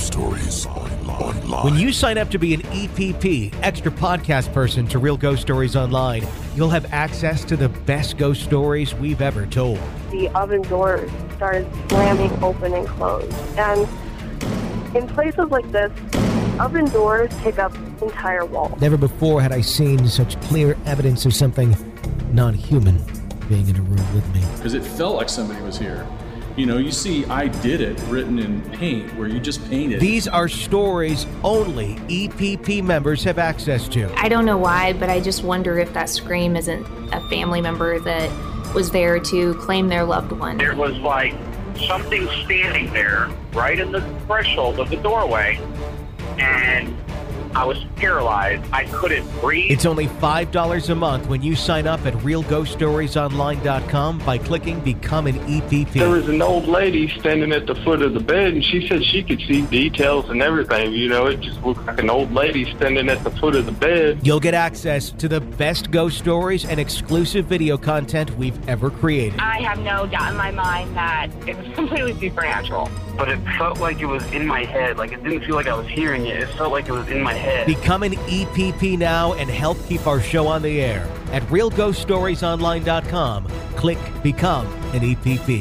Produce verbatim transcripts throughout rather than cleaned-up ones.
Stories Online. When you sign up to be an E P P, extra podcast person to Real Ghost Stories Online, you'll have access to the best ghost stories we've ever told. The oven doors started slamming open and closed. And in places like this, oven doors take up entire walls. Never before had I seen such clear evidence of something non-human being in a room with me. Because it felt like somebody was here. You know, you see I did it written in paint where you just painted. These are stories only E P P members have access to. I don't know why, but I just wonder if that scream isn't a family member that was there to claim their loved one. There was like something standing there right in the threshold of the doorway, and I was paralyzed. I couldn't breathe. It's only five dollars a month when you sign up at real ghost stories online dot com by clicking Become an E P P. There was an old lady standing at the foot of the bed, and she said she could see details and everything. You know, it just looked like an old lady standing at the foot of the bed. You'll get access to the best ghost stories and exclusive video content we've ever created. I have no doubt in my mind that it was completely supernatural. But it felt like it was in my head. Like, it didn't feel like I was hearing it. It felt like it was in my head. Become an E P P now and help keep our show on the air. At real ghost stories online dot com, click Become an E P P.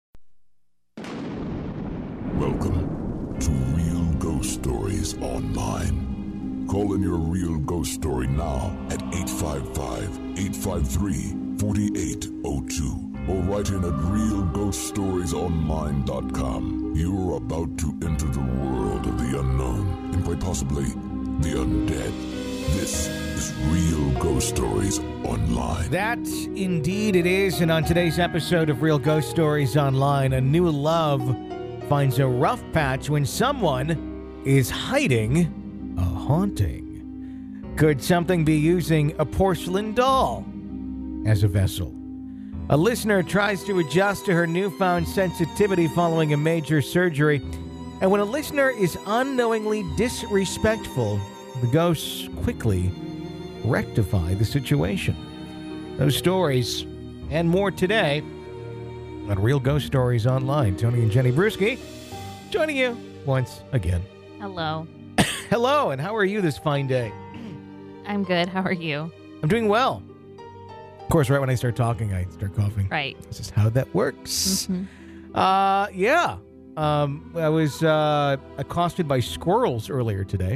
Welcome to Real Ghost Stories Online. Call in your real ghost story now at eight five five, eight five three, four eight zero two or write in at real ghost stories online dot com. You're about to enter the world of the unknown and quite possibly the undead. This is Real Ghost Stories Online. That indeed it is, and on today's episode of Real Ghost Stories Online, a new love finds a rough patch when someone is hiding a haunting. Could something be using a porcelain doll as a vessel? A listener tries to adjust to her newfound sensitivity following a major surgery, and when a listener is unknowingly disrespectful, the ghosts quickly rectify the situation. Those stories and more today on Real Ghost Stories Online. Tony and Jenny Bruschi joining you once again. Hello. Hello, and how are you this fine day? I'm good. How are you? I'm doing well. Of course, right when I start talking, I start coughing. Right. This is how that works. Mm-hmm. Uh, yeah. Um, I was uh, accosted by squirrels earlier today.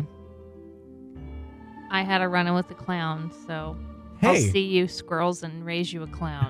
I had a run-in with a clown, so hey. I'll see you, squirrels, and raise you a clown.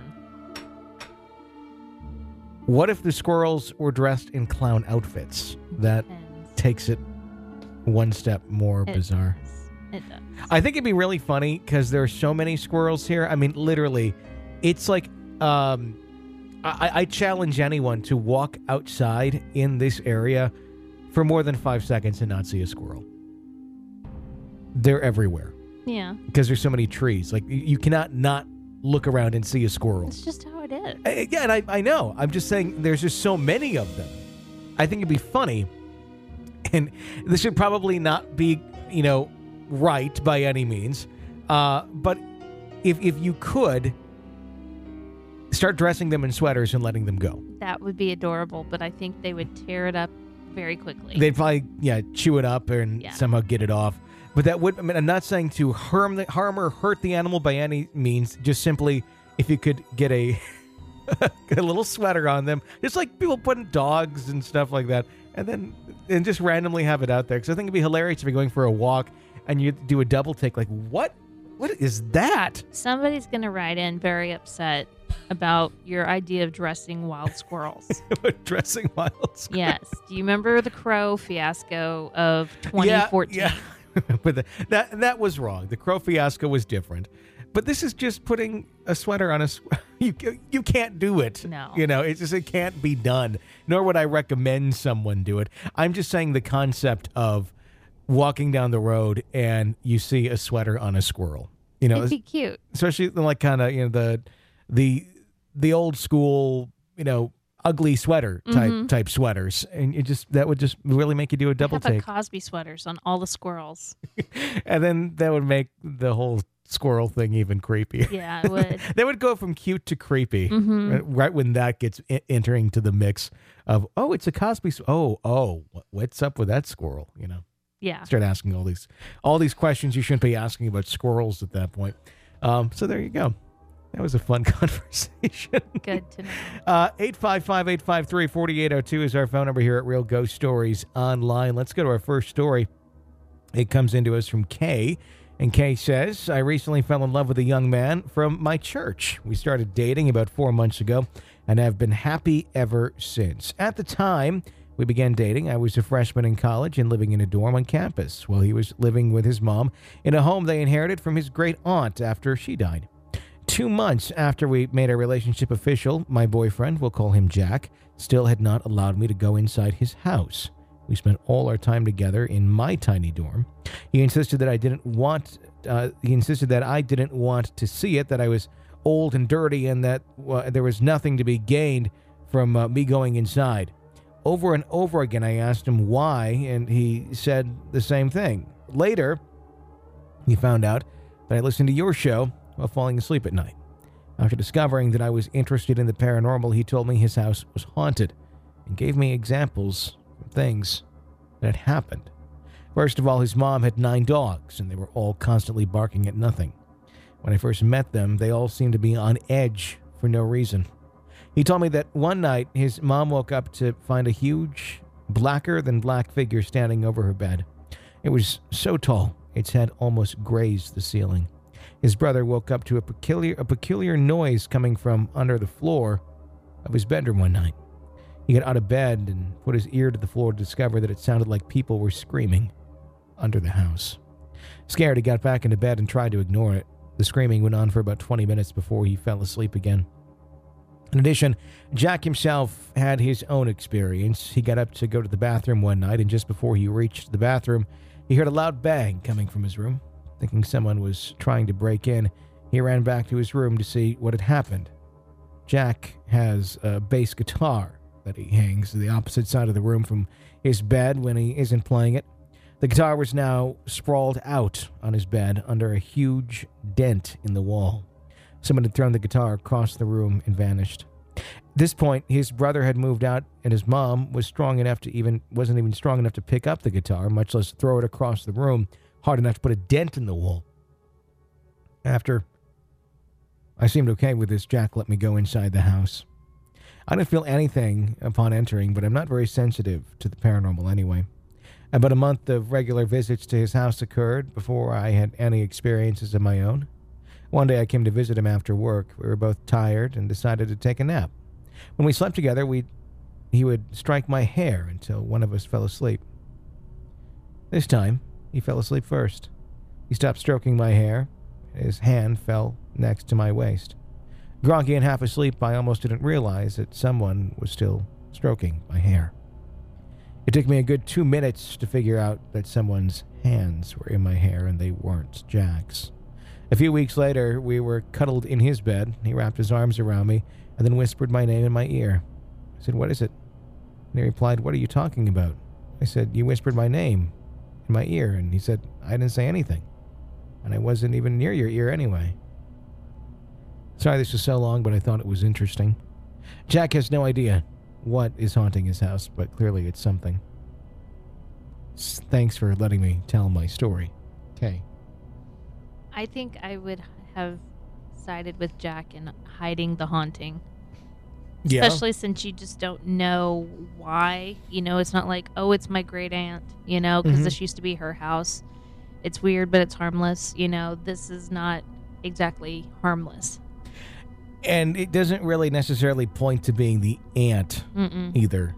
What if the squirrels were dressed in clown outfits? That Depends. takes it one step more It bizarre. does. It does. I think it'd be really funny because there are so many squirrels here. I mean, literally, it's like um, I, I challenge anyone to walk outside in this area for more than five seconds and not see a squirrel. They're everywhere Yeah. because there's so many trees. Like, you, you cannot not look around and see a squirrel. It's just how it is. Uh, Yeah, and I, I know. I'm just saying there's just so many of them. I think it'd be funny. And this should probably not be, you know, right by any means. Uh, but if if you could start dressing them in sweaters and letting them go. That would be adorable, but I think they would tear it up very quickly. They'd probably, yeah, chew it up and Yeah. somehow get it off. But that would, I mean, I'm not saying to harm, the, harm or hurt the animal by any means. Just simply, if you could get a, a little sweater on them. Just like people putting dogs and stuff like that. And then and just randomly have it out there. Because I think it'd be hilarious if you're going for a walk and you do a double take. Like, what? What is that? Somebody's going to write in very upset about your idea of dressing wild squirrels. Dressing wild squirrels. Yes. Do you remember the crow fiasco of twenty fourteen? Yeah, yeah. But the, that that was wrong. The crow fiasco was different. But this is just putting a sweater on a sw- you you can't do it. No. You know, it's just it can't be done. Nor would I recommend someone do it. I'm just saying the concept of walking down the road and you see a sweater on a squirrel. You know, It'd be cute. especially like kind of, you know, the the the old school, you know, ugly sweater type Mhm. type sweaters, and it just that would just really make you do a double How about take. Cosby sweaters on all the squirrels? And then that would make the whole squirrel thing even creepier. Yeah, it would. They would go from cute to creepy Mhm. right, right when that gets I- entering to the mix of, oh, it's a Cosby. s- Oh, oh, wh- what's up with that squirrel? You know, Yeah. start asking all these, all these questions you shouldn't be asking about squirrels at that point. Um, so there you go. That was a fun conversation. Good to know. Uh, eight five five, eight five three, four eight zero two is our phone number here at Real Ghost Stories Online. Let's go to our first story. It comes into us from Kay. And Kay says, I recently fell in love with a young man from my church. We started dating about four months ago and have been happy ever since. At the time we began dating, I was a freshman in college and living in a dorm on campus while he was living with his mom in a home they inherited from his great aunt after she died. Two months after we made our relationship official, my boyfriend, we'll call him Jack, still had not allowed me to go inside his house. We spent all our time together in my tiny dorm. He insisted that I didn't want. Uh, he insisted that I didn't want to see it. That I was old and dirty, and that uh, there was nothing to be gained from uh, me going inside. Over and over again, I asked him why, and he said the same thing. Later, he found out that I listened to your show while falling asleep at night. After discovering that I was interested in the paranormal, he told me his house was haunted and gave me examples of things that had happened. First of all, his mom had nine dogs, and they were all constantly barking at nothing. When I first met them, they all seemed to be on edge for no reason. He told me that one night his mom woke up to find a huge, blacker-than-black figure standing over her bed. It was so tall, its head almost grazed the ceiling. His brother woke up to a peculiar, a peculiar noise coming from under the floor of his bedroom one night. He got out of bed and put his ear to the floor to discover that it sounded like people were screaming under the house. Scared, he got back into bed and tried to ignore it. The screaming went on for about twenty minutes before he fell asleep again. In addition, Jack himself had his own experience. He got up to go to the bathroom one night, and just before he reached the bathroom, he heard a loud bang coming from his room. Thinking someone was trying to break in, he ran back to his room to see what had happened. Jack has a bass guitar that he hangs to the opposite side of the room from his bed when he isn't playing it. The guitar was now sprawled out on his bed under a huge dent in the wall. Someone had thrown the guitar across the room and vanished. At this point, his brother had moved out, and his mom was strong enough to even wasn't even strong enough to pick up the guitar, much less throw it across the room, hard enough to put a dent in the wall. After I seemed okay with this, Jack let me go inside the house. I didn't feel anything upon entering, but I'm not very sensitive to the paranormal anyway. About a month of regular visits to his house occurred before I had any experiences of my own. One day I came to visit him after work. We were both tired and decided to take a nap. When we slept together, we he would strike my hair until one of us fell asleep. This time, he fell asleep first. He stopped stroking my hair. His hand fell next to my waist. Groggy and half asleep, I almost didn't realize that someone was still stroking my hair. It took me a good two minutes to figure out that someone's hands were in my hair and they weren't Jack's. A few weeks later, we were cuddled in his bed. He wrapped his arms around me and then whispered my name in my ear. I said, "What is it?" And he replied, "What are you talking about?" I said, "You whispered my name in my ear." And he said, "I didn't say anything. And I wasn't even near your ear anyway." Sorry this was so long, but I thought it was interesting. Jack has no idea what is haunting his house, but clearly it's something. S- Thanks for letting me tell my story. Okay. I think I would have sided with Jack in hiding the haunting. Yeah. Especially since you just don't know why. You know, it's not like, oh, it's my great aunt, you know, because Mhm. this used to be her house. It's weird, but it's harmless. You know, this is not exactly harmless. And it doesn't really necessarily point to being the aunt Mm-mm. either.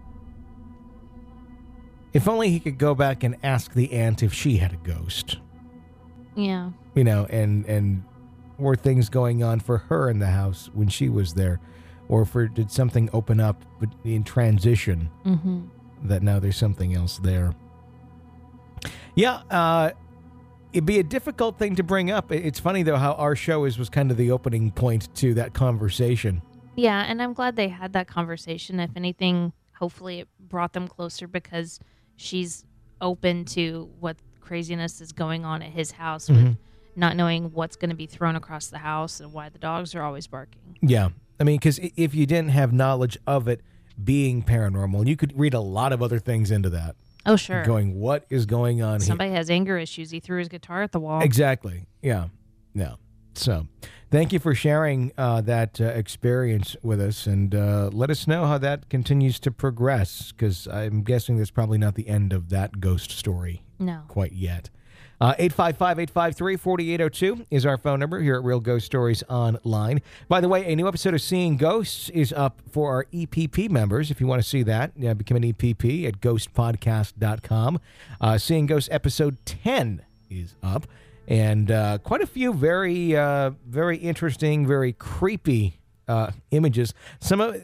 If only he could go back and ask the aunt if she had a ghost. Yeah. You know, and and were things going on for her in the house when she was there? Or for did something open up in transition Mm-hmm. that now there's something else there? Yeah, uh, it'd be a difficult thing to bring up. It's funny, though, how our show is was kind of the opening point to that conversation. Yeah, and I'm glad they had that conversation. If anything, hopefully it brought them closer because she's open to what craziness is going on at his house with Mhm. not knowing what's going to be thrown across the house and why the dogs are always barking. Yeah. I mean, because if you didn't have knowledge of it being paranormal, you could read a lot of other things into that. Oh, sure. Going, what is going on Somebody here? has anger issues. He threw his guitar at the wall. Exactly. Yeah. Yeah. So thank you for sharing uh, that uh, experience with us, and uh, let us know how that continues to progress, because I'm guessing that's probably not the end of that ghost story No. quite yet. Uh, eight five five, eight five three, four eight zero two is our phone number here at Real Ghost Stories Online. By the way, a new episode of Seeing Ghosts is up for our E P P members. If you want to see that, yeah, become an E P P at ghost podcast dot com. Uh, Seeing Ghosts episode ten is up, and uh, quite a few very, uh, very interesting, very creepy uh, images. Some of,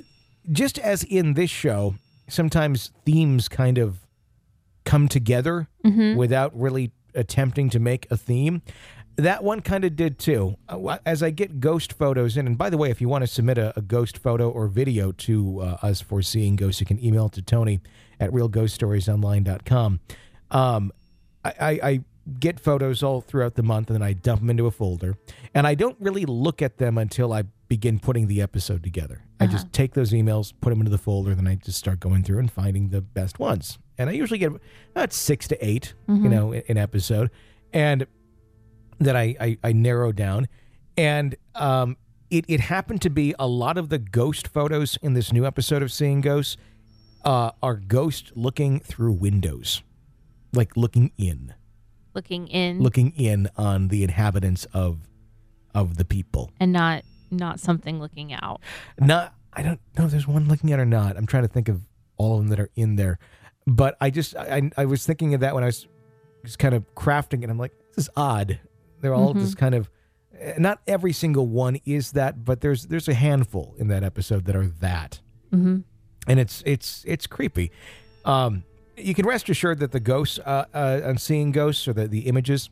just as in this show, sometimes themes kind of come together mm-hmm. without really attempting to make a theme. That one kind of did too. As I get ghost photos in, and by the way, if you want to submit a, a ghost photo or video to uh, us for Seeing Ghosts, you can email it to Tony at real ghost stories online dot com. Um, I, I, I get photos all throughout the month, and then I dump them into a folder, and I don't really look at them until I begin putting the episode together. I Uh-huh. just take those emails, put them into the folder, then I just start going through and finding the best ones. And I usually get about six to eight, Mhm. you know, an episode, and that I, I, I narrow down. And um, it, it happened to be a lot of the ghost photos in this new episode of Seeing Ghosts uh, are ghosts looking through windows, like looking in, Looking in looking in on the inhabitants of of the people. and not not something looking out. Not, I don't know if there's one looking at or not. I'm trying to think of all of them that are in there. But I just, I, I was thinking of that when I was just kind of crafting it. I'm like, this is odd. They're all Mhm. just kind of, not every single one is that, but there's there's a handful in that episode that are that. Mm-hmm. And it's it's it's creepy. Um, you can rest assured that the ghosts uh, uh, on Seeing Ghosts, or the, the images,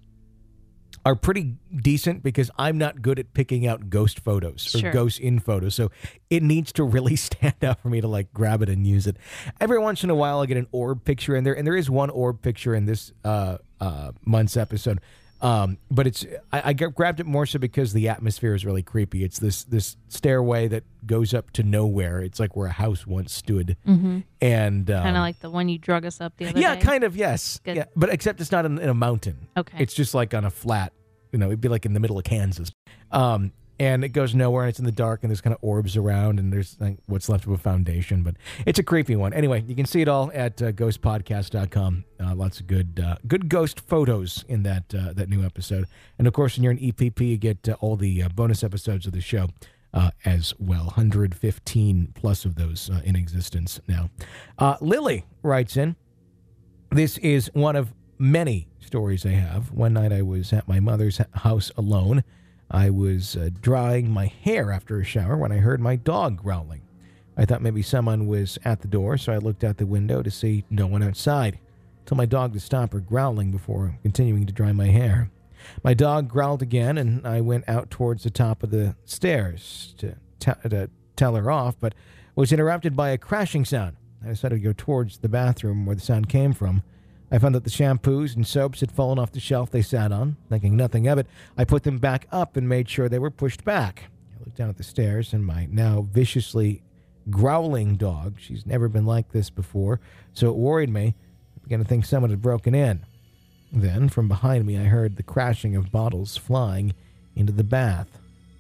are pretty decent, because I'm not good at picking out ghost photos or Sure. ghost in photos. So it needs to really stand out for me to like grab it and use it. Every once in a while, I get an orb picture in there, and there is one orb picture in this uh, uh, month's episode. Um, but it's I, I g- grabbed it more so because the atmosphere is really creepy. It's this this stairway that goes up to nowhere. It's like where a house once stood, Mm-hmm. and um, Kind of like the one you drug us up the other yeah, day. kind of, yes. Good. Yeah, but except it's not in, in a mountain. Okay. It's just like on a flat, you know, it'd be like in the middle of Kansas. Um, and it goes nowhere, and it's in the dark, and there's kind of orbs around, and there's like what's left of a foundation. But it's a creepy one. Anyway, you can see it all at uh, ghost podcast dot com. Uh, lots of good uh, good ghost photos in that uh, that new episode. And of course, when you're an E P P, you get uh, all the uh, bonus episodes of the show. Uh, as well, one hundred fifteen plus of those uh, in existence now. Uh, Lily writes in, this is one of many stories I have. One night I was at my mother's house alone. I was uh, drying my hair after a shower when I heard my dog growling. I thought maybe someone was at the door, so I looked out the window to see no one outside. Told my dog to stop her growling before continuing to dry my hair. My dog growled again, and I went out towards the top of the stairs to, t- to tell her off, but was interrupted by a crashing sound. I decided to go towards the bathroom where the sound came from. I found that the shampoos and soaps had fallen off the shelf they sat on. Thinking nothing of it, I put them back up and made sure they were pushed back. I looked down at the stairs, and my now viciously growling dog, she's never been like this before, so it worried me. I began to think someone had broken in. Then, from behind me, I heard the crashing of bottles flying into the bath.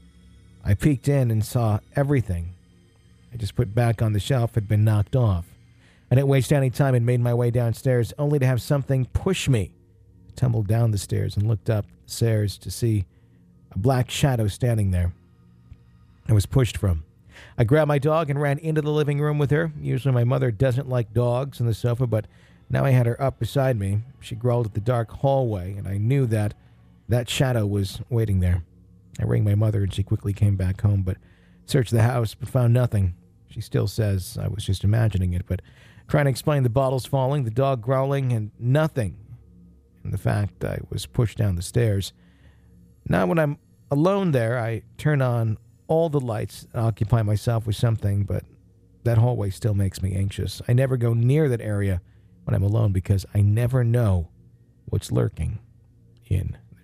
I peeked in and saw everything I just put back on the shelf had been knocked off. I didn't waste any time and made my way downstairs, only to have something push me. I tumbled down the stairs and looked up the stairs to see a black shadow standing there. I was pushed from. I grabbed my dog and ran into the living room with her. Usually my mother doesn't like dogs on the sofa, but now I had her up beside me. She growled at the dark hallway, and I knew that that shadow was waiting there. I rang my mother, and she quickly came back home, but searched the house, but found nothing. She still says I was just imagining it, but trying to explain the bottles falling, the dog growling, and nothing. And the fact I was pushed down the stairs. Now when I'm alone there, I turn on all the lights and occupy myself with something, but that hallway still makes me anxious. I never go near that area when I'm alone because I never know what's lurking in the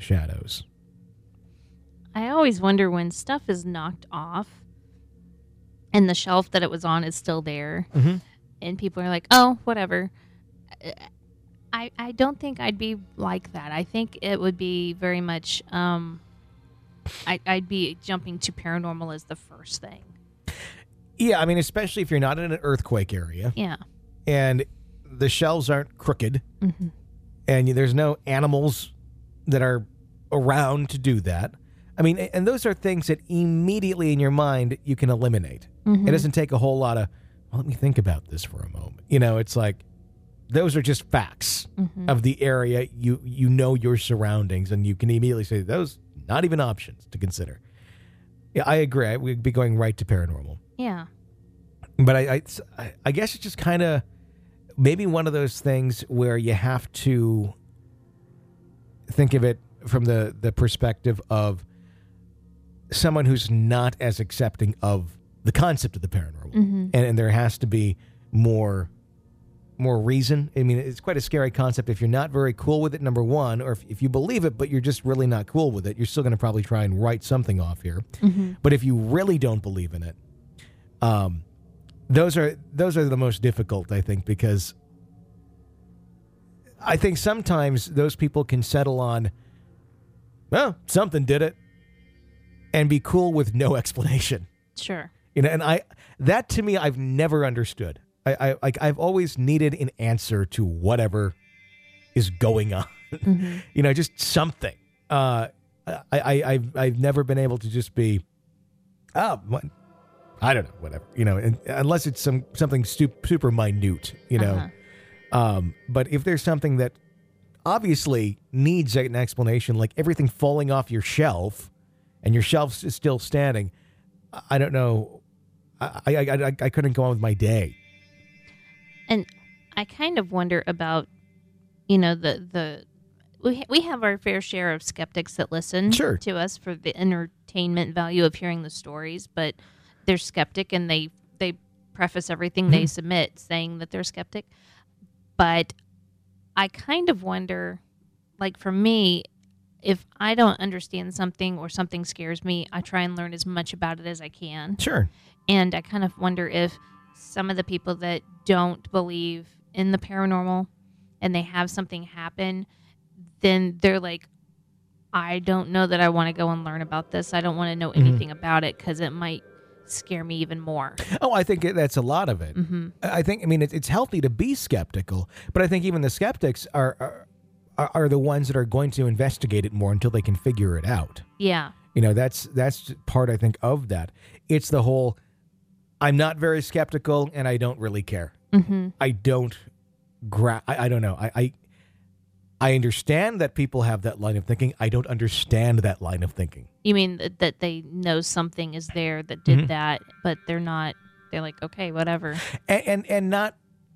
shadows. I always wonder when stuff is knocked off and the shelf that it was on is still there, mm-hmm. and people are like, oh, whatever. I, I don't think I'd be like that. I think it would be very much, um, I, I'd be jumping to paranormal as the first thing. Yeah, I mean, especially if you're not in an earthquake area. Yeah. And the shelves aren't crooked. Mm-hmm. And there's no animals that are around to do that. I mean, and those are things that immediately in your mind you can eliminate. Mm-hmm. It doesn't take a whole lot of, well, let me think about this for a moment. You know, it's like, those are just facts mm-hmm. of the area. You you know your surroundings, and you can immediately say, those not even options to consider. Yeah, I agree. We'd be going right to paranormal. Yeah. But I, I, I guess it's just kind of maybe one of those things where you have to think of it from the, the perspective of someone who's not as accepting of the concept of the paranormal. Mm-hmm. And, and there has to be more more reason. I mean, it's quite a scary concept if you're not very cool with it, number one, or if, if you believe it, but you're just really not cool with it, you're still going to probably try and write something off here. Mm-hmm. But if you really don't believe in it, um, those are those are the most difficult, I think, because I think sometimes those people can settle on, well, something did it, and be cool with no explanation. Sure. You know, and I that to me, I've never understood. I, I like I've always needed an answer to whatever is going on. Mm-hmm. You know, just something. Uh, I, I I've I've never been able to just be, oh, what, I don't know, whatever. You know, and, unless it's some something super, super minute. You know, uh-huh. um, but if there's something that obviously needs an explanation, like everything falling off your shelf, and your shelf is still standing, I don't know. I I I, I couldn't go on with my day. And I kind of wonder about, you know, the, the we, we have our fair share of skeptics that listen sure. to us for the entertainment value of hearing the stories, but they're skeptic and they, they preface everything mm-hmm. they submit saying that they're skeptic. But I kind of wonder, like for me, if I don't understand something or something scares me, I try and learn as much about it as I can. Sure. And I kind of wonder if some of the people that don't believe in the paranormal and they have something happen, then they're like, I don't know that I want to go and learn about this. I don't want to know anything mm-hmm. about it because it might scare me even more. Oh, I think that's a lot of it. Mm-hmm. I think, I mean, it's healthy to be skeptical, but I think even the skeptics are, are are the ones that are going to investigate it more until they can figure it out. Yeah. You know, that's that's part, I think, of that. It's the whole, I'm not very skeptical and I don't really care. Mm-hmm. I don't gra- I, I don't know. I, I I understand that people have that line of thinking. I don't understand that line of thinking. You mean that, that they know something is there that did mm-hmm. that, but they're not, they're like, okay, whatever. And and, and not,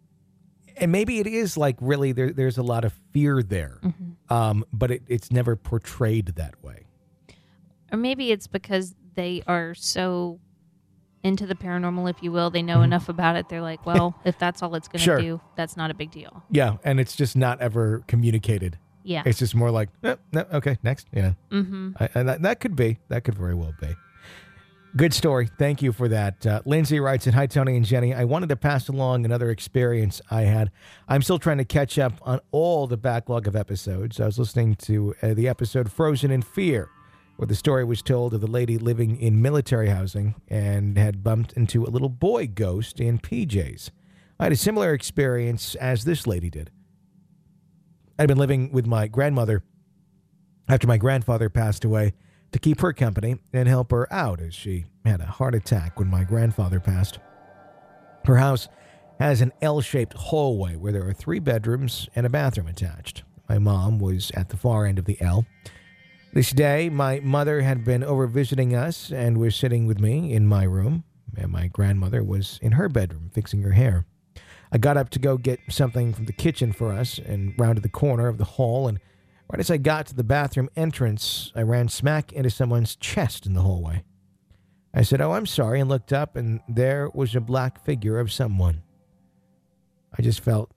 and maybe it is like really there, there's a lot of fear there, mm-hmm. um, but it, it's never portrayed that way. Or maybe it's because they are so into the paranormal, if you will. They know mm-hmm. enough about it. They're like, well, if that's all it's going to sure. do, that's not a big deal. Yeah, and it's just not ever communicated. Yeah. It's just more like, no, no, okay, next, you know. Mm-hmm. I, and that, that could be. That could very well be. Good story. Thank you for that. Uh, Lindsay writes in, hi, Tony and Jenny. I wanted to pass along another experience I had. I'm still trying to catch up on all the backlog of episodes. I was listening to uh, the episode Frozen in Fear, where the story was told of the lady living in military housing and had bumped into a little boy ghost in P Js. I had a similar experience as this lady did. I'd been living with my grandmother after my grandfather passed away to keep her company and help her out as she had a heart attack when my grandfather passed. Her house has an L-shaped hallway where there are three bedrooms and a bathroom attached. My mom was at the far end of the L. This day, my mother had been over visiting us and was sitting with me in my room, and my grandmother was in her bedroom fixing her hair. I got up to go get something from the kitchen for us and rounded the corner of the hall, and right as I got to the bathroom entrance, I ran smack into someone's chest in the hallway. I said, oh, I'm sorry, and looked up, and there was a black figure of someone. I just felt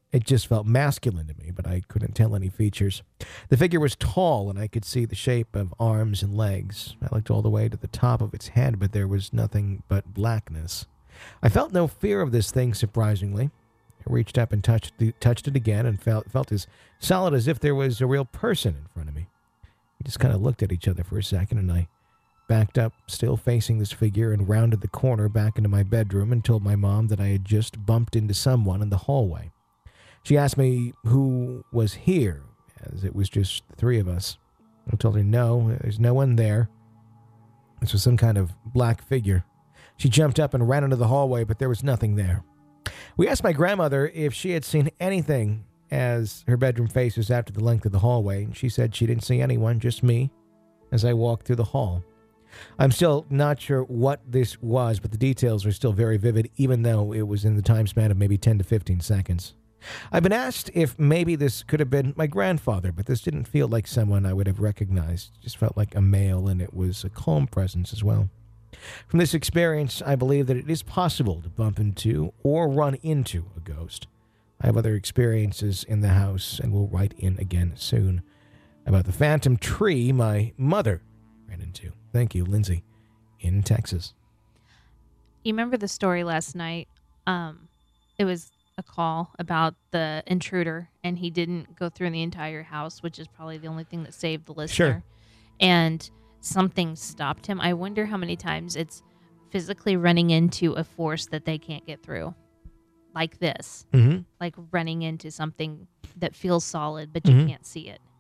It just felt masculine to me, but I couldn't tell any features. The figure was tall, and I could see the shape of arms and legs. I looked all the way to the top of its head, but there was nothing but blackness. I felt no fear of this thing, surprisingly. I reached up and touched the, touched it again and felt, felt as solid as if there was a real person in front of me. We just kind of looked at each other for a second, and I backed up, still facing this figure, and rounded the corner back into my bedroom and told my mom that I had just bumped into someone in the hallway. She asked me who was here, as it was just the three of us. I told her, no, there's no one there. This was some kind of black figure. She jumped up and ran into the hallway, but there was nothing there. We asked my grandmother if she had seen anything as her bedroom faces out to the length of the hallway, and she said she didn't see anyone, just me, as I walked through the hall. I'm still not sure what this was, but the details are still very vivid, even though it was in the time span of maybe ten to fifteen seconds. I've been asked if maybe this could have been my grandfather, but this didn't feel like someone I would have recognized. It just felt like a male, and it was a calm presence as well. From this experience, I believe that it is possible to bump into or run into a ghost. I have other experiences in the house, and will write in again soon about the phantom tree my mother ran into. Thank you, Lindsay, in Texas. You remember the story last night? Um, it was a call about the intruder, and he didn't go through the entire house, which is probably the only thing that saved the listener. Sure. And something stopped him. I wonder how many times it's physically running into a force that they can't get through, like this, mm-hmm. like running into something that feels solid, but you mm-hmm. can't see it.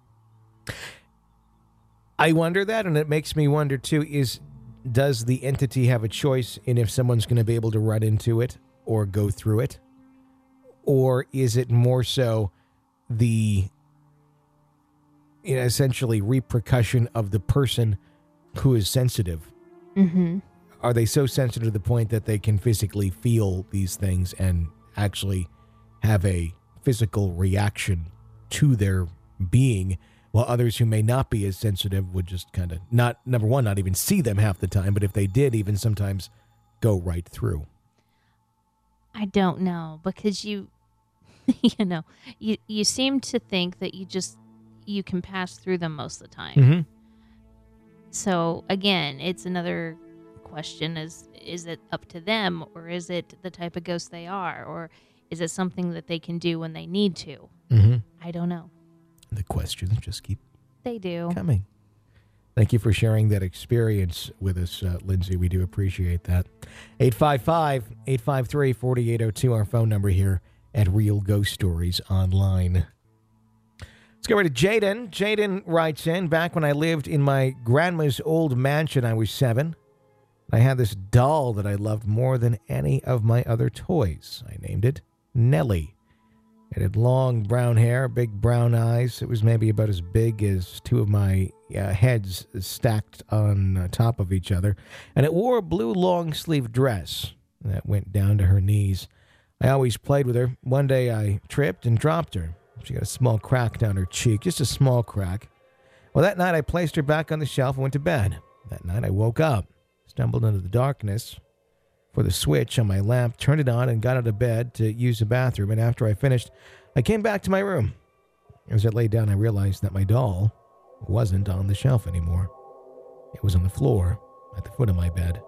I wonder that, and it makes me wonder, too, is does the entity have a choice in if someone's going to be able to run into it or go through it? Or is it more so the, you know, essentially repercussion of the person who is sensitive? Mm-hmm. Are they so sensitive to the point that they can physically feel these things and actually have a physical reaction to their being, while others who may not be as sensitive would just kind of not, number one, not even see them half the time, but if they did, even sometimes go right through? I don't know, because you, you know, you, you seem to think that you just, you can pass through them most of the time. Mm-hmm. So again, it's another question, is, is it up to them, or is it the type of ghost they are, or is it something that they can do when they need to? Mm-hmm. I don't know. The questions just keep They do. coming. Thank you for sharing that experience with us, uh, Lindsay. We do appreciate that. eight five five, eight five three, four eight zero two, our phone number here at Real Ghost Stories Online. Let's go over to Jaden. Jaden writes in, back when I lived in my grandma's old mansion, I was seven. I had this doll that I loved more than any of my other toys. I named it Nellie. It had long brown hair, big brown eyes. It was maybe about as big as two of my uh, heads stacked on uh, top of each other. And it wore a blue long-sleeve dress that went down to her knees. I always played with her. One day I tripped and dropped her. She got a small crack down her cheek, just a small crack. Well, that night I placed her back on the shelf and went to bed. That night I woke up, stumbled into the darkness for the switch on my lamp, turned it on, and got out of bed to use the bathroom. And after I finished, I came back to my room. As I laid down, I realized that my doll wasn't on the shelf anymore. It was on the floor at the foot of my bed.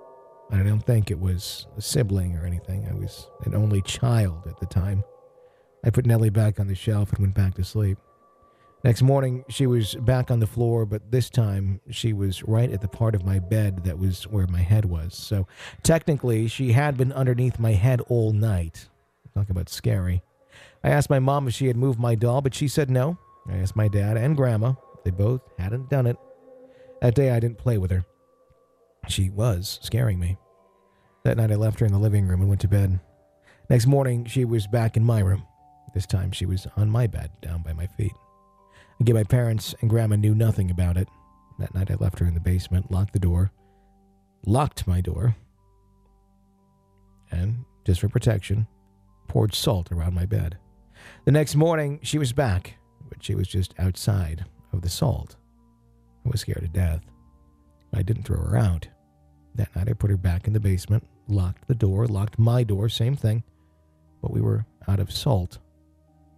I don't think it was a sibling or anything. I was an only child at the time. I put Nellie back on the shelf and went back to sleep. Next morning, she was back on the floor, but this time she was right at the part of my bed that was where my head was. So technically, she had been underneath my head all night. Talk about scary. I asked my mom if she had moved my doll, but she said no. I asked my dad and grandma. They both hadn't done it. That day, I didn't play with her. She was scaring me. That night, I left her in the living room and went to bed. Next morning, she was back in my room. This time, she was on my bed, down by my feet. Again, my parents and grandma knew nothing about it. That night, I left her in the basement, locked the door, locked my door, and, just for protection, poured salt around my bed. The next morning, she was back, but she was just outside of the salt. I was scared to death. I didn't throw her out. That night, I put her back in the basement, locked the door, locked my door, same thing, but we were out of salt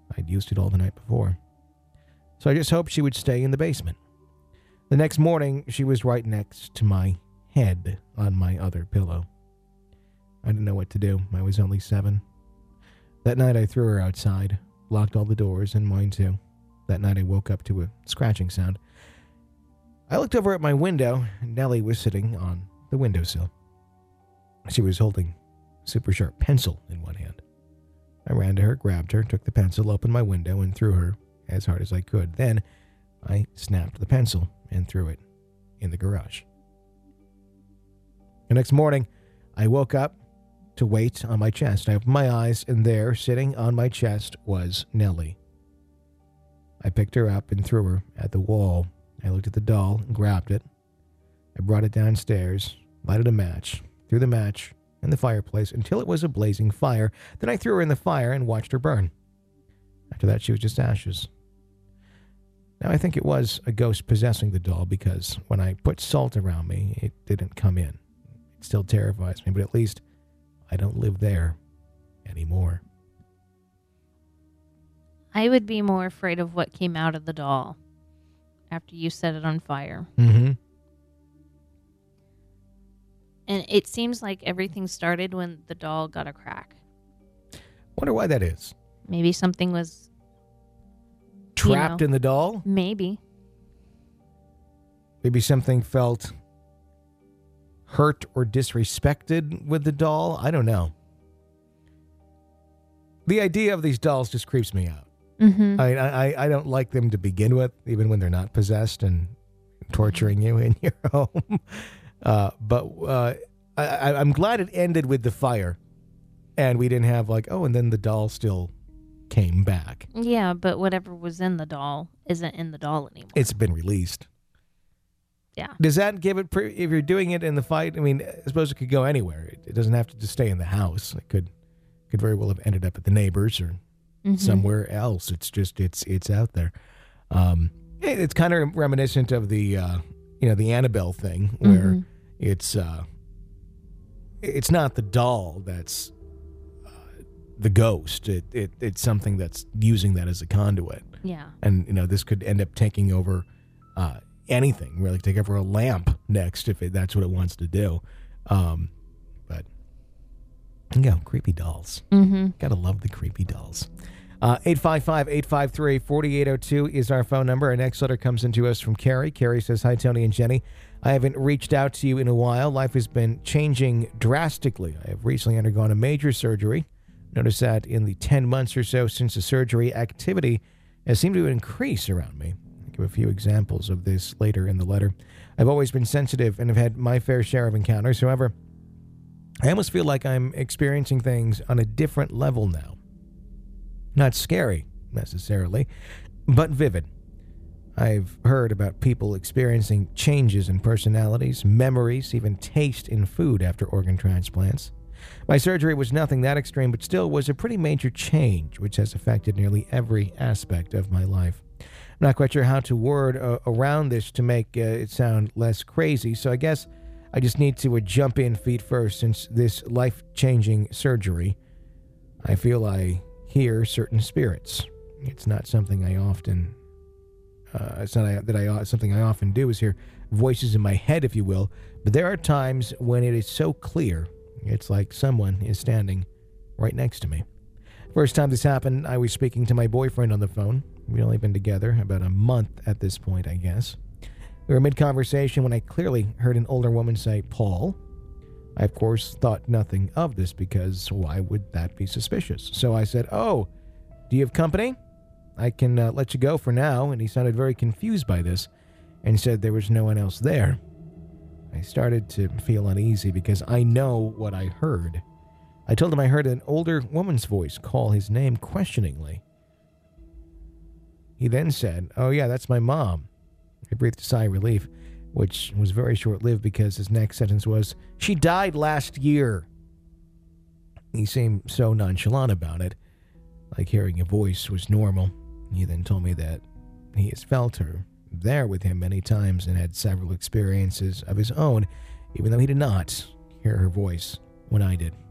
I'd used it all the night before. So I just hoped she would stay in the basement. The next morning, she was right next to my head on my other pillow. I didn't know what to do. I was only seven. That night I threw her outside, locked all the doors, and mine too. That night I woke up to a scratching sound. I looked over at my window, and Nellie was sitting on the windowsill. She was holding a super sharp pencil in one hand. I ran to her, grabbed her, took the pencil, opened my window, and threw her as hard as I could. Then I snapped the pencil and threw it in the garage. The next morning, I woke up to weight on my chest. I opened my eyes, and there, sitting on my chest, was Nellie. I picked her up and threw her at the wall. I looked at the doll and grabbed it. I brought it downstairs, lighted a match, threw the match in the fireplace until it was a blazing fire. Then I threw her in the fire and watched her burn. After that, she was just ashes. Now, I think it was a ghost possessing the doll because when I put salt around me, it didn't come in. It still terrifies me, but at least I don't live there anymore. I would be more afraid of what came out of the doll after you set it on fire. Mm-hmm. And it seems like everything started when the doll got a crack. Wonder why that is. Maybe something was trapped you know, in the doll? Maybe. Maybe something felt hurt or disrespected with the doll? I don't know. The idea of these dolls just creeps me out. Mm-hmm. I, I I don't like them to begin with, even when they're not possessed and torturing you in your home. Uh, but uh, I, I'm glad it ended with the fire, and we didn't have like, oh, and then the doll still came back. Yeah, but whatever was in the doll isn't in the doll anymore. It's been released. Yeah. Does that give it, pre- if you're doing it in the fight, I mean, I suppose it could go anywhere. It, it doesn't have to just stay in the house. It could could very well have ended up at the neighbors or mm-hmm. somewhere else. It's just, it's it's out there. Um, it, it's kind of reminiscent of the, uh, you know, the Annabelle thing where mm-hmm. it's, uh, it's not the doll that's uh, the ghost. It, it It's something that's using that as a conduit. Yeah. And, you know, this could end up taking over uh anything, really, take over a lamp next if it, that's what it wants to do. Um, but, you know, creepy dolls. Mm-hmm. Gotta love the creepy dolls. Uh, eight five five, eight five three, four eight zero two is our phone number. Our next letter comes into us from Carrie. Carrie says, hi, Tony and Jenny. I haven't reached out to you in a while. Life has been changing drastically. I have recently undergone a major surgery. Notice that in the ten months or so since the surgery, activity has seemed to increase around me. A few examples of this later in the letter. I've always been sensitive and have had my fair share of encounters. However, I almost feel like I'm experiencing things on a different level now. Not scary, necessarily, but vivid. I've heard about people experiencing changes in personalities, memories, even taste in food after organ transplants. My surgery was nothing that extreme, but still was a pretty major change, which has affected nearly every aspect of my life. I'm not quite sure how to word uh, around this to make uh, it sound less crazy, so I guess I just need to uh, jump in feet first. Since this life-changing surgery, I feel I hear certain spirits. It's not something I often, uh, it's not I, that I something I often do is hear voices in my head, if you will, but there are times when it is so clear, it's like someone is standing right next to me. First time this happened, I was speaking to my boyfriend on the phone. We'd only been together about a month at this point, I guess. We were mid-conversation when I clearly heard an older woman say, Paul. I, of course, thought nothing of this because why would that be suspicious? So I said, oh, do you have company? I can uh, let you go for now. And he sounded very confused by this and said there was no one else there. I started to feel uneasy because I know what I heard. I told him I heard an older woman's voice call his name questioningly. He then said, oh yeah, that's my mom. I breathed a sigh of relief, which was very short-lived because his next sentence was, she died last year. He seemed so nonchalant about it, like hearing a voice was normal. He then told me that he has felt her there with him many times and had several experiences of his own, even though he did not hear her voice when I did.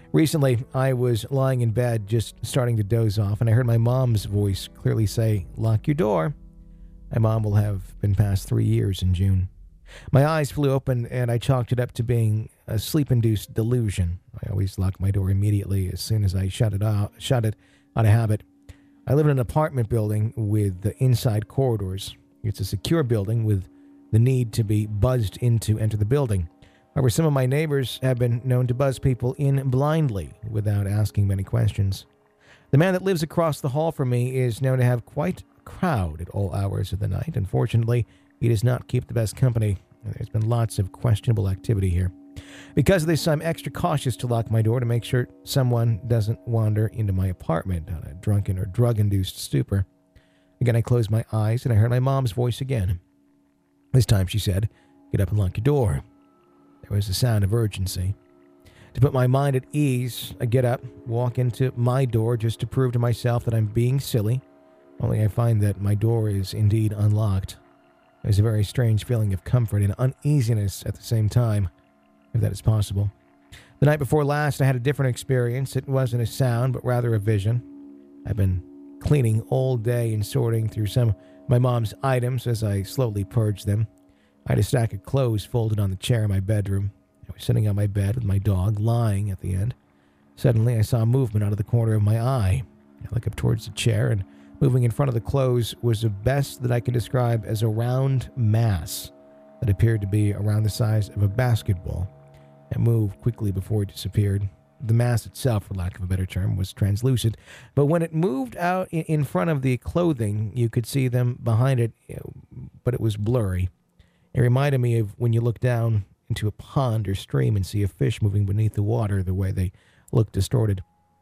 Recently, I was lying in bed just starting to doze off, and I heard my mom's voice clearly say, "Lock your door." My mom will have been past three years in June. My eyes flew open, and I chalked it up to being a sleep-induced delusion. I always lock my door immediately as soon as I shut it out, shut it out of habit. I live in an apartment building with the inside corridors. It's a secure building with the need to be buzzed in to enter the building. However, some of my neighbors have been known to buzz people in blindly without asking many questions. The man that lives across the hall from me is known to have quite a crowd at all hours of the night. Unfortunately, he does not keep the best company, and there's been lots of questionable activity here. Because of this, I'm extra cautious to lock my door to make sure someone doesn't wander into my apartment on a drunken or drug-induced stupor. Again, I closed my eyes, and I heard my mom's voice again. This time she said, "Get up and lock your door." There was a sound of urgency. To put my mind at ease, I get up, walk into my door just to prove to myself that I'm being silly, only I find that my door is indeed unlocked. There's a very strange feeling of comfort and uneasiness at the same time, if that is possible. The night before last, I had a different experience. It wasn't a sound, but rather a vision. I've been cleaning all day and sorting through some of my mom's items as I slowly purged them. I had a stack of clothes folded on the chair in my bedroom. I was sitting on my bed with my dog lying at the end. Suddenly, I saw movement out of the corner of my eye. I looked up towards the chair, and moving in front of the clothes was the best that I could describe as a round mass that appeared to be around the size of a basketball. It moved quickly before it disappeared. The mass itself, for lack of a better term, was translucent, but when it moved out in front of the clothing, you could see them behind it, but it was blurry. It reminded me of when you look down into a pond or stream and see a fish moving beneath the water, the way they look distorted.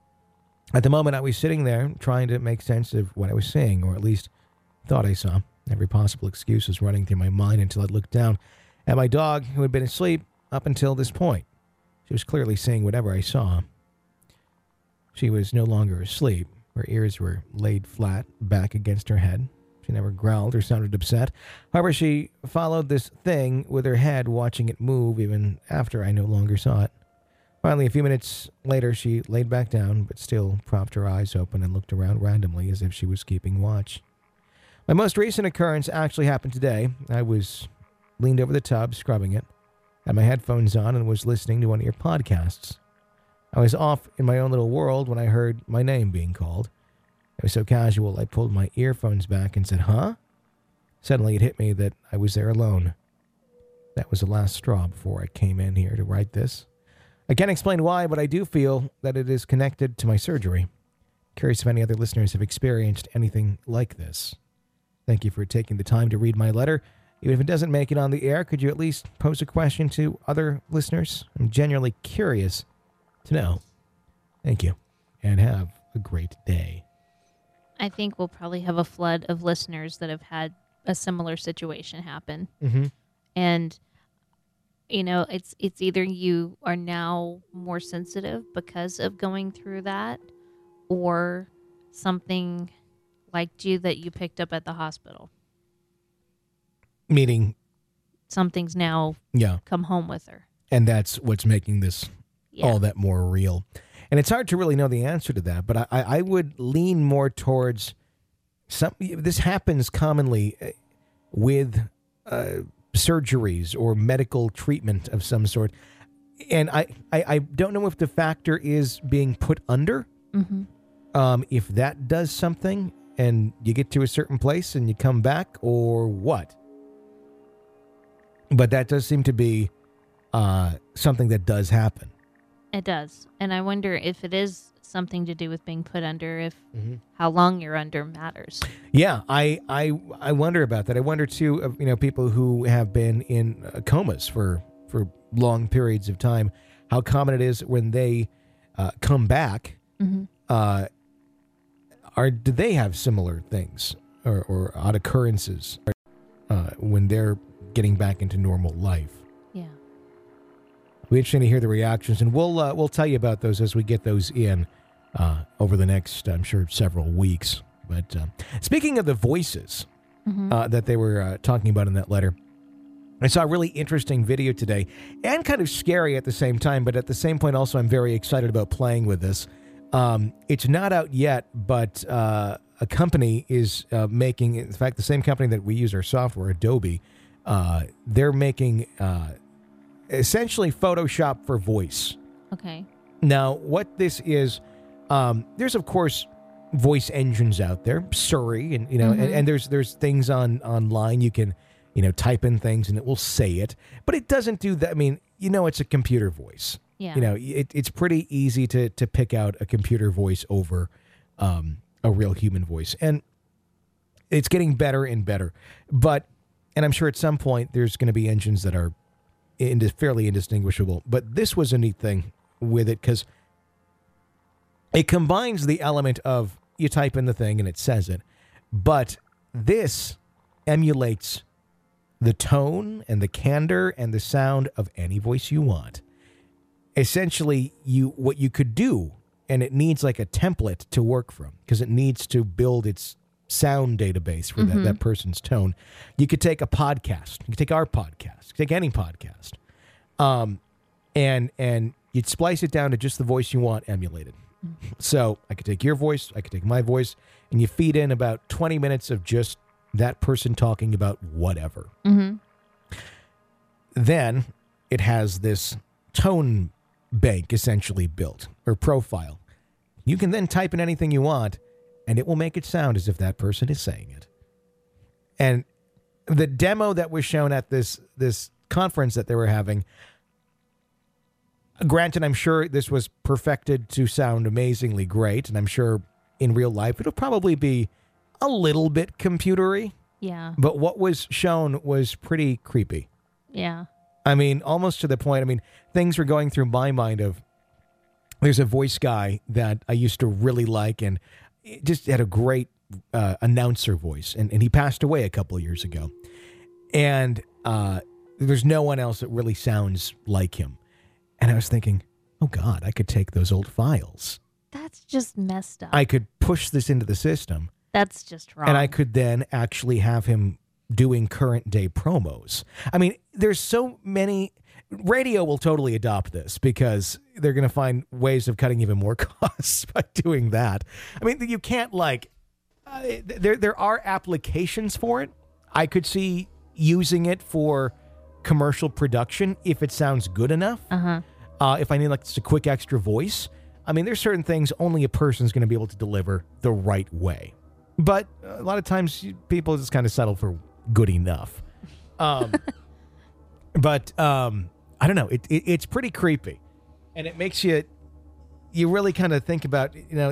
At the moment, I was sitting there trying to make sense of what I was seeing, or at least thought I saw. Every possible excuse was running through my mind until I looked down at my dog, who had been asleep up until this point. She was clearly seeing whatever I saw. She was no longer asleep. Her ears were laid flat back against her head. She never growled or sounded upset. However, she followed this thing with her head, watching it move even after I no longer saw it. Finally, a few minutes later, she laid back down, but still propped her eyes open and looked around randomly as if she was keeping watch. My most recent occurrence actually happened today. I was leaned over the tub, scrubbing it, had my headphones on, and was listening to one of your podcasts. I was off in my own little world when I heard my name being called. It was so casual, I pulled my earphones back and said, "Huh?" Suddenly it hit me that I was there alone. That was the last straw before I came in here to write this. I can't explain why, but I do feel that it is connected to my surgery. Curious if any other listeners have experienced anything like this. Thank you for taking the time to read my letter. Even if it doesn't make it on the air, could you at least pose a question to other listeners? I'm genuinely curious to know. Thank you, and have a great day. I think we'll probably have a flood of listeners that have had a similar situation happen. Mm-hmm. And, you know, it's it's either you are now more sensitive because of going through that, or something like you that you picked up at the hospital. Meaning? Something's now yeah. come home with her. And that's what's making this yeah. all that more real. And it's hard to really know the answer to that, but I, I would lean more towards some. This happens commonly with uh, surgeries or medical treatment of some sort. And I, I, I don't know if the factor is being put under. Mm-hmm. Um, if that does something and you get to a certain place and you come back, or what. But that does seem to be uh, something that does happen. It does. And I wonder if it is something to do with being put under, if mm-hmm. how long you're under matters. Yeah, I, I I wonder about that. I wonder, too, of, you know, people who have been in uh, comas for, for long periods of time, how common it is when they uh, come back. Mm-hmm. Uh, are do they have similar things or, or odd occurrences uh, when they're getting back into normal life? Yeah. It'll be interesting to hear the reactions, and we'll uh, we'll tell you about those as we get those in uh, over the next, I'm sure, several weeks. But uh, speaking of the voices mm-hmm. uh, that they were uh, talking about in that letter, I saw a really interesting video today and kind of scary at the same time, but at the same point also I'm very excited about playing with this. Um, it's not out yet, but uh, a company is uh, making, in fact, the same company that we use our software, Adobe, uh, they're making uh, essentially Photoshop for voice. Okay. Now, what this is, um, there's, of course, voice engines out there, Siri, and, you know, mm-hmm. and, and there's there's things on online you can, you know, type in things and it will say it, but it doesn't do that. I mean, you know, it's a computer voice. Yeah. You know, it, it's pretty easy to to pick out a computer voice over um, a real human voice. And it's getting better and better. But, and I'm sure at some point there's going to be engines that are ind- fairly indistinguishable. But this was a neat thing with it because it combines the element of you type in the thing and it says it. But this emulates the tone and the candor and the sound of any voice you want. Essentially, you what you could do, and it needs like a template to work from because it needs to build its sound database for mm-hmm. that, that person's tone. You could take a podcast. You could take our podcast. You could take any podcast. Um, and and you'd splice it down to just the voice you want emulated. Mm-hmm. So I could take your voice, I could take my voice, and you feed in about twenty minutes of just that person talking about whatever. Mm-hmm. Then it has this tone bank essentially built, or profile. You can then type in anything you want, and it will make it sound as if that person is saying it. And the demo that was shown at this this conference that they were having, granted, I'm sure this was perfected to sound amazingly great, and I'm sure in real life it'll probably be a little bit computery. Yeah. But what was shown was pretty creepy. Yeah. I mean, almost to the point, I mean, things were going through my mind of, there's a voice guy that I used to really like and just had a great uh, announcer voice. And, and he passed away a couple of years ago. And uh, there's no one else that really sounds like him. And I was thinking, oh God, I could take those old files. That's just messed up. I could push this into the system. That's just wrong. And I could then actually have him doing current day promos. I mean, there's so many. Radio will totally adopt this because they're going to find ways of cutting even more costs by doing that. I mean, you can't like, uh, there, there are applications for it. I could see using it for commercial production if it sounds good enough. Uh-huh. Uh, if I need like just a quick extra voice. I mean, there's certain things only a person's going to be able to deliver the right way. But a lot of times people just kind of settle for good enough. Um, but um, I don't know. It, it, it's pretty creepy. And it makes you, you really kind of think about, you know,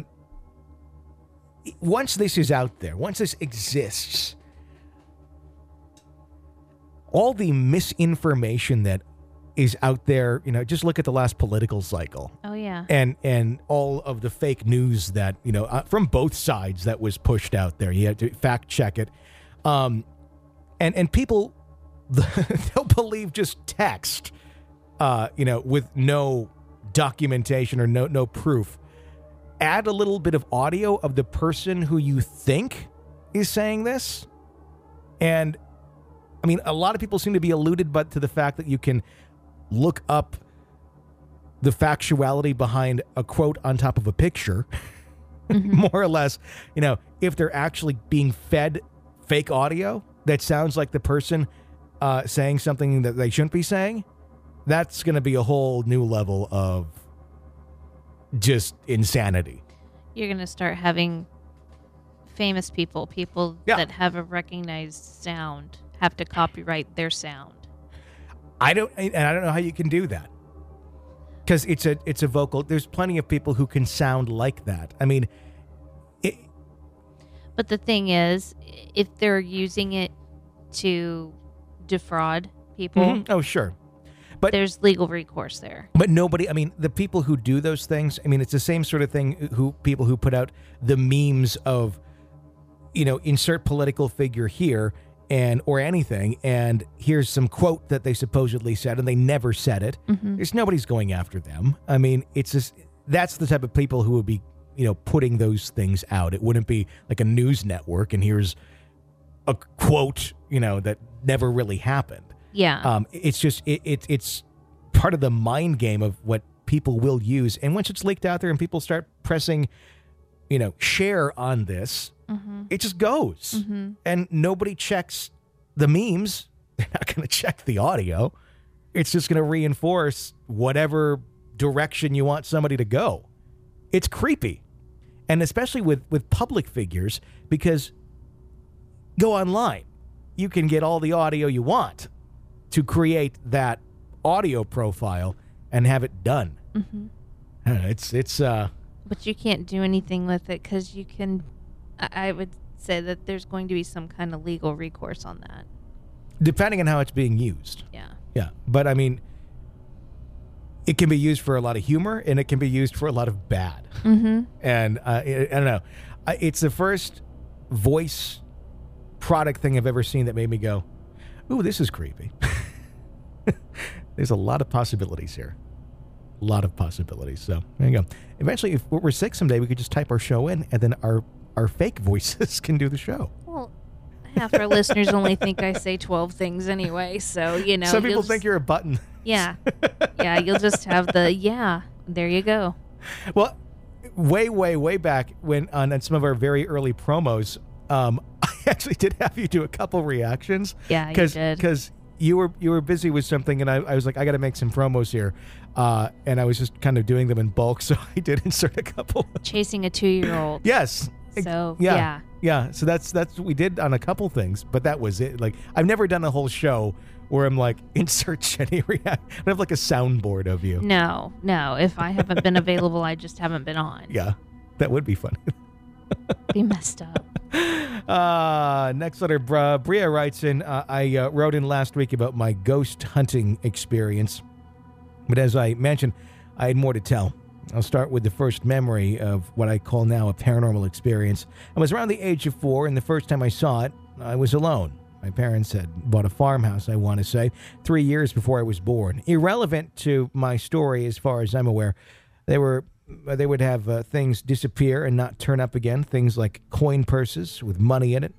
once this is out there, once this exists, all the misinformation that is out there, you know, just look at the last political cycle. Oh, yeah. And and all of the fake news that, you know, uh, from both sides that was pushed out there. You had to fact check it. Um, and, and people, they'll believe just text, uh, you know, with no documentation or no, no proof. Add a little bit of audio of the person who you think is saying this. And, I mean, a lot of people seem to be alluded but to the fact that you can look up the factuality behind a quote on top of a picture, mm-hmm. more or less, you know, if they're actually being fed fake audio that sounds like the person uh, saying something that they shouldn't be saying, that's going to be a whole new level of just insanity. You're going to start having famous people, people yeah. that have a recognized sound, have to copyright their sound. I don't, and I don't know how you can do that because it's a it's a vocal. There's plenty of people who can sound like that. I mean, it, but the thing is, if they're using it to defraud people, mm-hmm. oh sure, but there's legal recourse there. But nobody, I mean, the people who do those things, I mean, it's the same sort of thing. Who people who put out the memes of, you know, insert political figure here. And or anything, and here's some quote that they supposedly said, and they never said it. Mm-hmm. There's nobody's going after them. I mean, it's just that's the type of people who would be, you know, putting those things out. It wouldn't be like a news network, and here's a quote, you know, that never really happened. Yeah. Um, it's just it, it it's part of the mind game of what people will use, and once it's leaked out there and people start pressing, you know, share on this, mm-hmm. it just goes, mm-hmm. and nobody checks the memes. They're not going to check the audio. It's just going to reinforce whatever direction you want somebody to go. It's creepy. And especially with, with public figures, because go online. You can get all the audio you want to create that audio profile and have it done. Mm-hmm. I don't know, it's, it's, uh... But you can't do anything with it because you can... I would say that there's going to be some kind of legal recourse on that. Depending on how it's being used. Yeah. Yeah. But, I mean, it can be used for a lot of humor, and it can be used for a lot of bad. Mm-hmm. And, uh, I, I don't know. I, it's the first voice product thing I've ever seen that made me go, ooh, this is creepy. There's a lot of possibilities here. A lot of possibilities. So, there you go. Eventually, if we're sick someday, we could just type our show in, and then our, our fake voices can do the show. Well, half our listeners only think I say twelve things anyway, so, you know. Some people just, think you're a button. Yeah. Yeah, you'll just have the, yeah, there you go. Well, way, way, way back when on, on some of our very early promos, um, I actually did have you do a couple reactions. Yeah, you did. Because you were, you were busy with something, and I, I was like, I got to make some promos here. Uh, and I was just kind of doing them in bulk, so I did insert a couple. Chasing a two-year-old. Yes. So, yeah. yeah. Yeah, so that's that's what we did on a couple things, but that was it. Like, I've never done a whole show where I'm like, insert Jenny react. I have like a soundboard of you. No, no. If I haven't been available, I just haven't been on. Yeah, that would be funny. Be messed up. Uh, next letter, Bra- Bria writes in, uh, I uh, wrote in last week about my ghost hunting experience, but as I mentioned, I had more to tell. I'll start with the first memory of what I call now a paranormal experience. I was around the age of four, and the first time I saw it, I was alone. My parents had bought a farmhouse, I want to say, three years before I was born. Irrelevant to my story as far as I'm aware. They were they would have uh, things disappear and not turn up again, things like coin purses with money in it,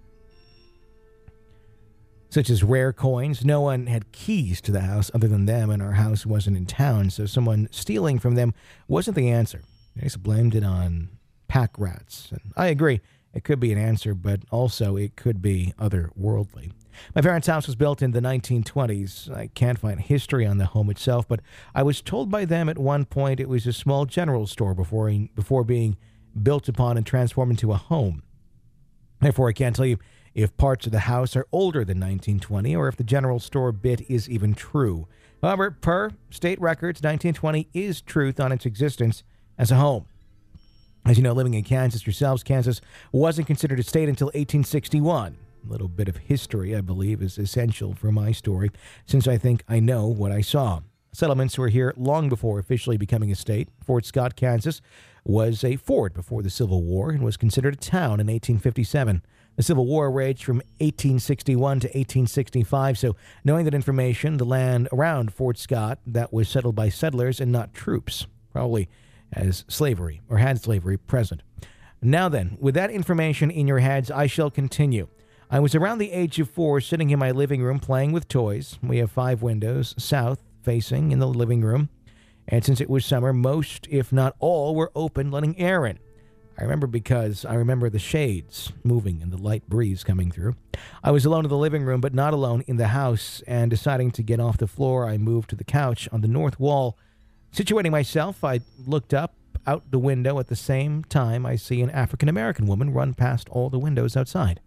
such as rare coins. No one had keys to the house other than them, and our house wasn't in town, so someone stealing from them wasn't the answer. They just blamed it on pack rats. And I agree, it could be an answer, but also it could be otherworldly. My parents' house was built in the nineteen twenties. I can't find history on the home itself, but I was told by them at one point it was a small general store before, before being built upon and transformed into a home. Therefore, I can't tell you if parts of the house are older than nineteen twenty or if the general store bit is even true. However, per state records, nineteen twenty is truth on its existence as a home. As you know, living in Kansas yourselves, Kansas wasn't considered a state until eighteen sixty-one. A little bit of history, I believe, is essential for my story, since I think I know what I saw. Settlements were here long before officially becoming a state. Fort Scott, Kansas, was a fort before the Civil War and was considered a town in eighteen fifty-seven. The Civil War raged from eighteen sixty-one to eighteen sixty-five, so knowing that information, the land around Fort Scott that was settled by settlers and not troops, probably as slavery, or had slavery present. Now then, with that information in your heads, I shall continue. I was around the age of four, sitting in my living room playing with toys. We have five windows, south-facing, in the living room, and since it was summer, most, if not all, were open, letting air in. I remember because I remember the shades moving and the light breeze coming through. I was alone in the living room, but not alone in the house, and deciding to get off the floor, I moved to the couch on the north wall. Situating myself, I looked up out the window. At the same time, I see an African-American woman run past all the windows outside.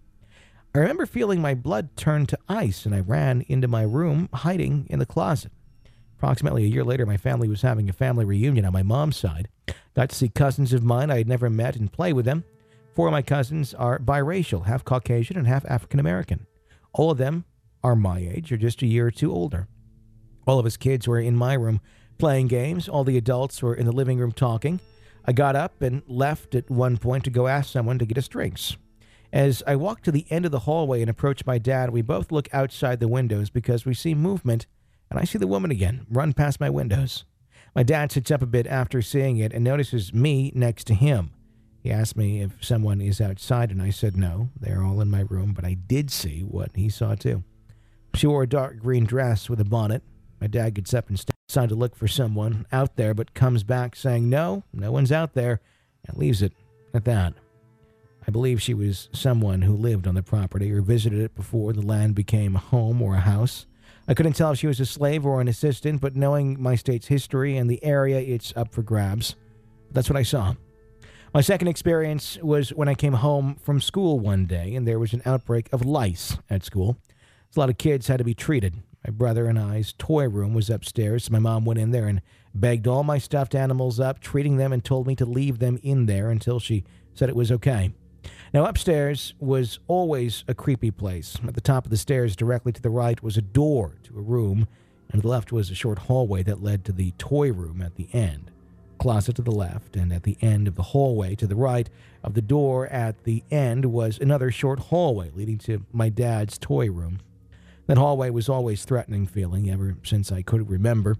I remember feeling my blood turn to ice, and I ran into my room, hiding in the closet. Approximately a year later, my family was having a family reunion on my mom's side. Got to see cousins of mine I had never met and play with them. Four of my cousins are biracial, half Caucasian and half African-American. All of them are my age or just a year or two older. All of us kids were in my room playing games. All the adults were in the living room talking. I got up and left at one point to go ask someone to get us drinks. As I walked to the end of the hallway and approached my dad, we both look outside the windows because we see movement, and I see the woman again run past my windows. My dad sits up a bit after seeing it and notices me next to him. He asked me if someone is outside, and I said no. They're all in my room, but I did see what he saw too. She wore a dark green dress with a bonnet. My dad gets up and decides to look for someone out there, but comes back saying, no, no one's out there, and leaves it at that. I believe she was someone who lived on the property or visited it before the land became a home or a house. I couldn't tell if she was a slave or an assistant, but knowing my state's history and the area, it's up for grabs. That's what I saw. My second experience was when I came home from school one day, and there was an outbreak of lice at school. A lot of kids had to be treated. My brother and I's toy room was upstairs, so my mom went in there and bagged all my stuffed animals up, treating them, and told me to leave them in there until she said it was okay. Now, upstairs was always a creepy place. At the top of the stairs, directly to the right, was a door to a room, and to the left was a short hallway that led to the toy room at the end. Closet to the left, and at the end of the hallway to the right of the door at the end was another short hallway leading to my dad's toy room. That hallway was always threatening feeling ever since I could remember.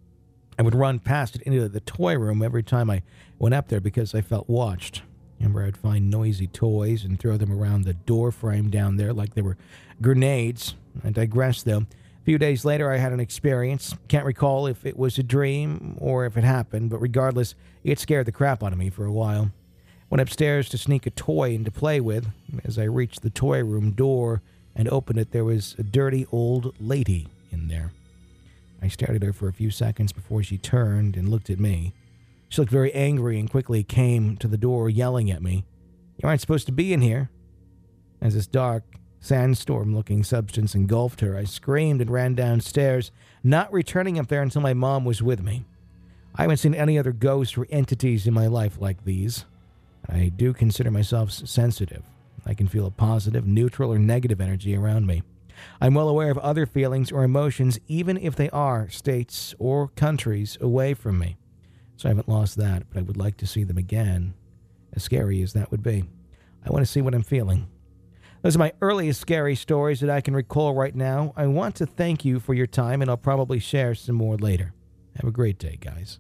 I would run past it into the toy room every time I went up there because I felt watched. Remember, I'd find noisy toys and throw them around the door frame down there like they were grenades. I digress, though. A few days later, I had an experience. Can't recall if it was a dream or if it happened, but regardless, it scared the crap out of me for a while. Went upstairs to sneak a toy in to play with. As I reached the toy room door and opened it, there was a dirty old lady in there. I stared at her for a few seconds before she turned and looked at me. She looked very angry and quickly came to the door yelling at me. You aren't supposed to be in here. As this dark, sandstorm-looking substance engulfed her, I screamed and ran downstairs, not returning up there until my mom was with me. I haven't seen any other ghosts or entities in my life like these. I do consider myself sensitive. I can feel a positive, neutral, or negative energy around me. I'm well aware of other feelings or emotions, even if they are states or countries away from me. So I haven't lost that, but I would like to see them again, as scary as that would be. I want to see what I'm feeling. Those are my earliest scary stories that I can recall right now. I want to thank you for your time, and I'll probably share some more later. Have a great day, guys.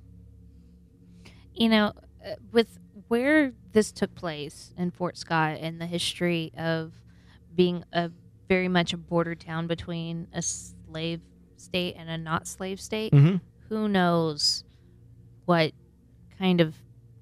You know, with where this took place in Fort Scott and the history of being a very much a border town between a slave state and a not slave state, mm-hmm. who knows what kind of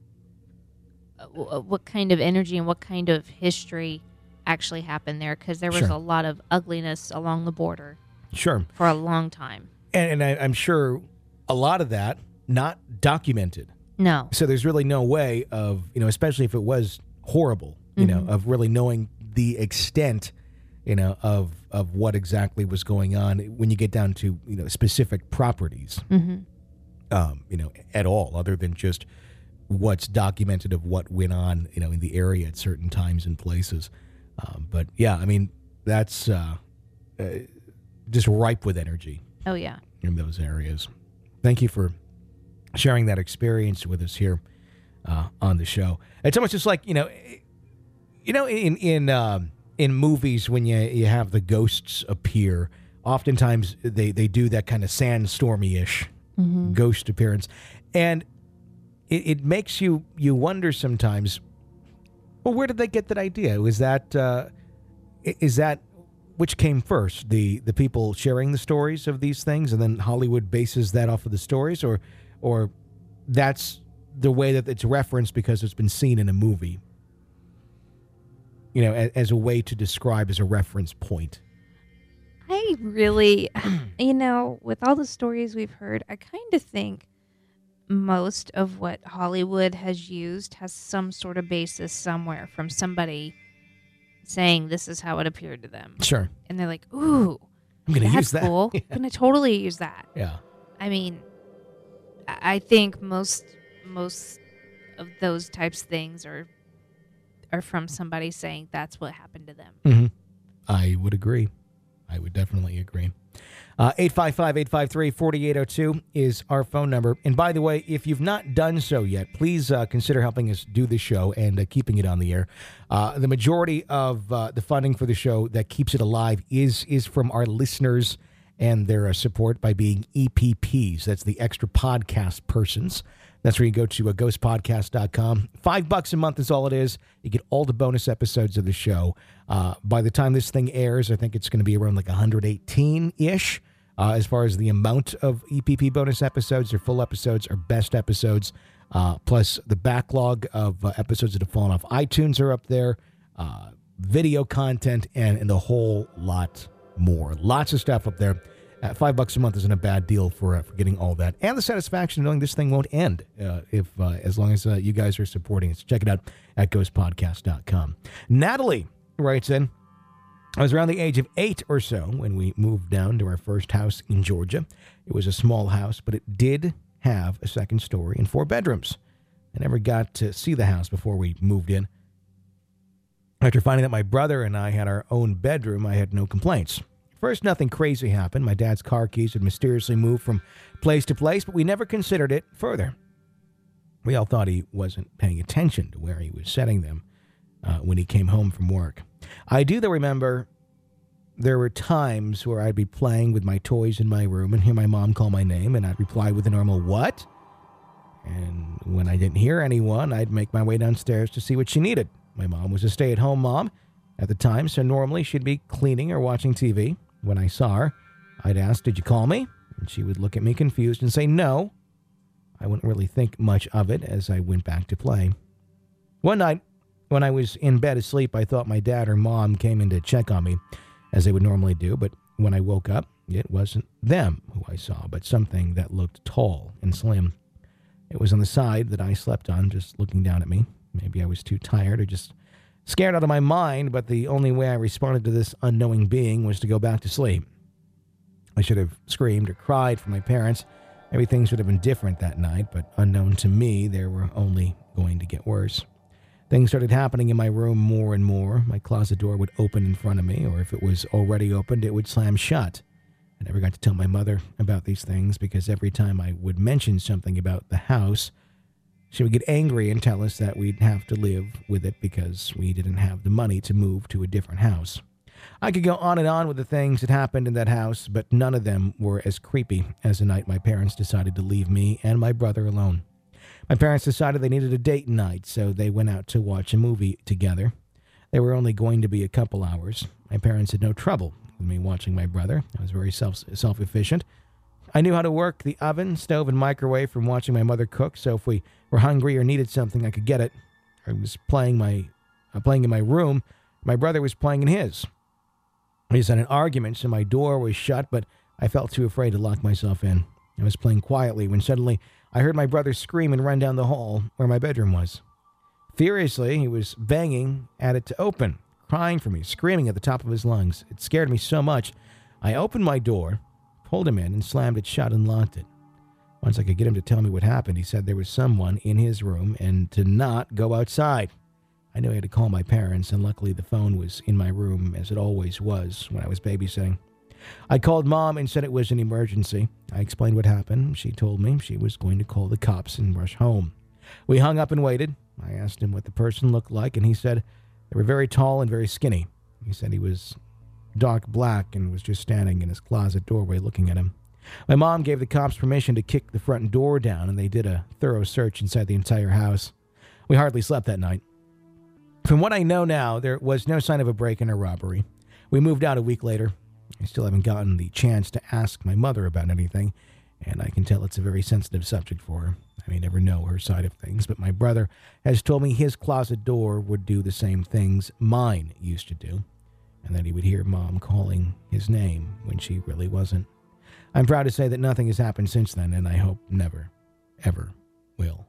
uh, what kind of energy and what kind of history actually happened there, because there was Sure. a lot of ugliness along the border Sure. for a long time. And, and I, I'm sure a lot of that not documented. No. So there's really no way of, you know, especially if it was horrible, you Mhm. know, of really knowing the extent, you know, of of what exactly was going on when you get down to, you know, specific properties, Mm-hmm. um, you know, at all, other than just what's documented of what went on, you know, in the area at certain times and places. Um, but yeah, I mean, that's uh, uh, just ripe with energy. Oh, yeah. In those areas. Thank you for sharing that experience with us here uh, on the show. It's almost just like, you know, you know, in in um, in movies when you you have the ghosts appear, oftentimes they, they do that kind of sandstormy-ish Mhm. ghost appearance, and it, it makes you you wonder sometimes. Well, where did they get that idea? Was that uh, i- is that which came first, the the people sharing the stories of these things, and then Hollywood bases that off of the stories, or or that's the way that it's referenced because it's been seen in a movie, you know, as, as a way to describe as a reference point. I really, you know, with all the stories we've heard, I kind of think most of what Hollywood has used has some sort of basis somewhere from somebody saying this is how it appeared to them. Sure. And they're like, ooh, I'm gonna that's use that. cool. Yeah. I'm going to totally use that. Yeah. I mean, I I think most most of those types of things are are from somebody saying that's what happened to them. Mm-hmm. I would agree. I would definitely agree. Uh, eight five five, eight five three, four eight zero two is our phone number. And by the way, if you've not done so yet, please uh, consider helping us do the show and uh, keeping it on the air. Uh, the majority of uh, the funding for the show that keeps it alive is is from our listeners and their uh, support by being E P Ps. That's the extra podcast persons. That's where you go to uh, ghost podcast dot com. Five bucks a month is all it is. You get all the bonus episodes of the show. Uh, by the time this thing airs, I think it's going to be around like one hundred eighteen-ish uh, as far as the amount of E P P bonus episodes or full episodes or best episodes. Uh, plus the backlog of uh, episodes that have fallen off iTunes are up there. Uh, video content and, and a whole lot more. Lots of stuff up there. Uh, five bucks a month isn't a bad deal for uh, for getting all that, and the satisfaction of knowing this thing won't end uh, if uh, as long as uh, you guys are supporting it. So check it out at ghost podcast dot com. Natalie writes in, I was around the age of eight or so when we moved down to our first house in Georgia. It was a small house, but it did have a second story and four bedrooms. I never got to see the house before we moved in. After finding that my brother and I had our own bedroom, I had no complaints. First, nothing crazy happened. My dad's car keys had mysteriously moved from place to place, but we never considered it further. We all thought he wasn't paying attention to where he was setting them uh, when he came home from work. I do, though, remember there were times where I'd be playing with my toys in my room and hear my mom call my name, and I'd reply with a normal, "What?" And when I didn't hear anyone, I'd make my way downstairs to see what she needed. My mom was a stay-at-home mom at the time, so normally she'd be cleaning or watching T V. When I saw her, I'd ask, "Did you call me?" And she would look at me confused and say, "No." I wouldn't really think much of it as I went back to play. One night, when I was in bed asleep, I thought my dad or mom came in to check on me, as they would normally do, but when I woke up, it wasn't them who I saw, but something that looked tall and slim. It was on the side that I slept on, just looking down at me. Maybe I was too tired or just scared out of my mind, but the only way I responded to this unknowing being was to go back to sleep. I should have screamed or cried for my parents. Maybe things would have been different that night, but unknown to me, they were only going to get worse. Things started happening in my room more and more. My closet door would open in front of me, or if it was already opened, it would slam shut. I never got to tell my mother about these things because every time I would mention something about the house, she would get angry and tell us that we'd have to live with it because we didn't have the money to move to a different house. I could go on and on with the things that happened in that house, but none of them were as creepy as the night my parents decided to leave me and my brother alone. My parents decided they needed a date night, so they went out to watch a movie together. They were only going to be a couple hours. My parents had no trouble with me watching my brother. I was very self, self-efficient. I knew how to work the oven, stove, and microwave from watching my mother cook, so if we were hungry or needed something, I could get it. I was playing my uh, playing in my room. My brother was playing in his. We just had an argument, so my door was shut, but I felt too afraid to lock myself in. I was playing quietly when suddenly I heard my brother scream and run down the hall where my bedroom was. Furiously, he was banging at it to open, crying for me, screaming at the top of his lungs. It scared me so much. I opened my door, pulled him in, and slammed it shut and locked it. Once I could get him to tell me what happened, he said there was someone in his room and to not go outside. I knew I had to call my parents, and luckily the phone was in my room, as it always was when I was babysitting. I called Mom and said it was an emergency. I explained what happened. She told me she was going to call the cops and rush home. We hung up and waited. I asked him what the person looked like, and he said they were very tall and very skinny. He said he was dark black and was just standing in his closet doorway looking at him. My mom gave the cops permission to kick the front door down, and they did a thorough search inside the entire house. We hardly slept that night. From what I know now, there was no sign of a break-in or robbery. We moved out a week later. I still haven't gotten the chance to ask my mother about anything, and I can tell it's a very sensitive subject for her. I may never know her side of things, but my brother has told me his closet door would do the same things mine used to do, and that he would hear Mom calling his name when she really wasn't. I'm proud to say that nothing has happened since then, and I hope never, ever will.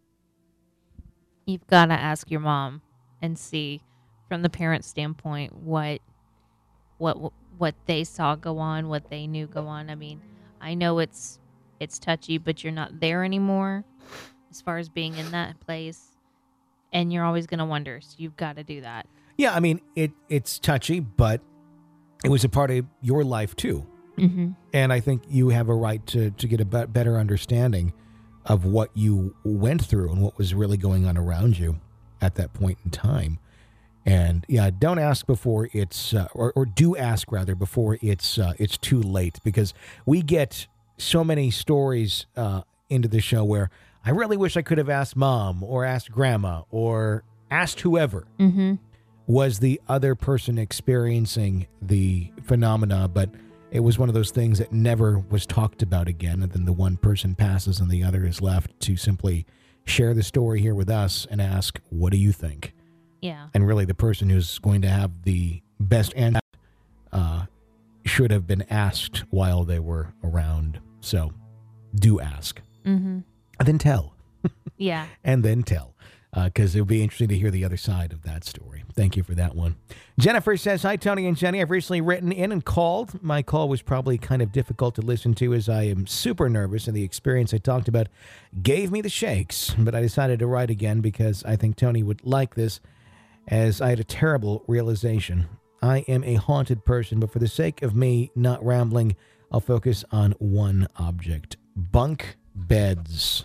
You've got to ask your mom and see, from the parent standpoint, what, what, what they saw go on, what they knew go on. I mean, I know it's it's touchy, but you're not there anymore as far as being in that place, and you're always going to wonder. So you've got to do that. Yeah, I mean, it it's touchy, but it was a part of your life too. Mm-hmm. And I think you have a right to, to get a be- better understanding of what you went through and what was really going on around you at that point in time. And yeah, don't ask before it's, uh, or, or do ask rather before it's uh, it's too late, because we get so many stories uh, into the show where I really wish I could have asked mom or asked grandma or asked whoever Mm-hmm. was the other person experiencing the phenomena, but it was one of those things that never was talked about again. And then the one person passes and the other is left to simply share the story here with us and ask, what do you think? Yeah. And really the person who's going to have the best answer uh, should have been asked while they were around. So do ask. Mm-hmm. And then tell. Yeah. And then tell. Because uh, it'll be interesting to hear the other side of that story. Thank you for that one. Jennifer says, hi, Tony and Jenny. I've recently written in and called. My call was probably kind of difficult to listen to as I am super nervous, and the experience I talked about gave me the shakes. But I decided to write again because I think Tony would like this, as I had a terrible realization. I am a haunted person, but for the sake of me not rambling, I'll focus on one object. Bunk beds.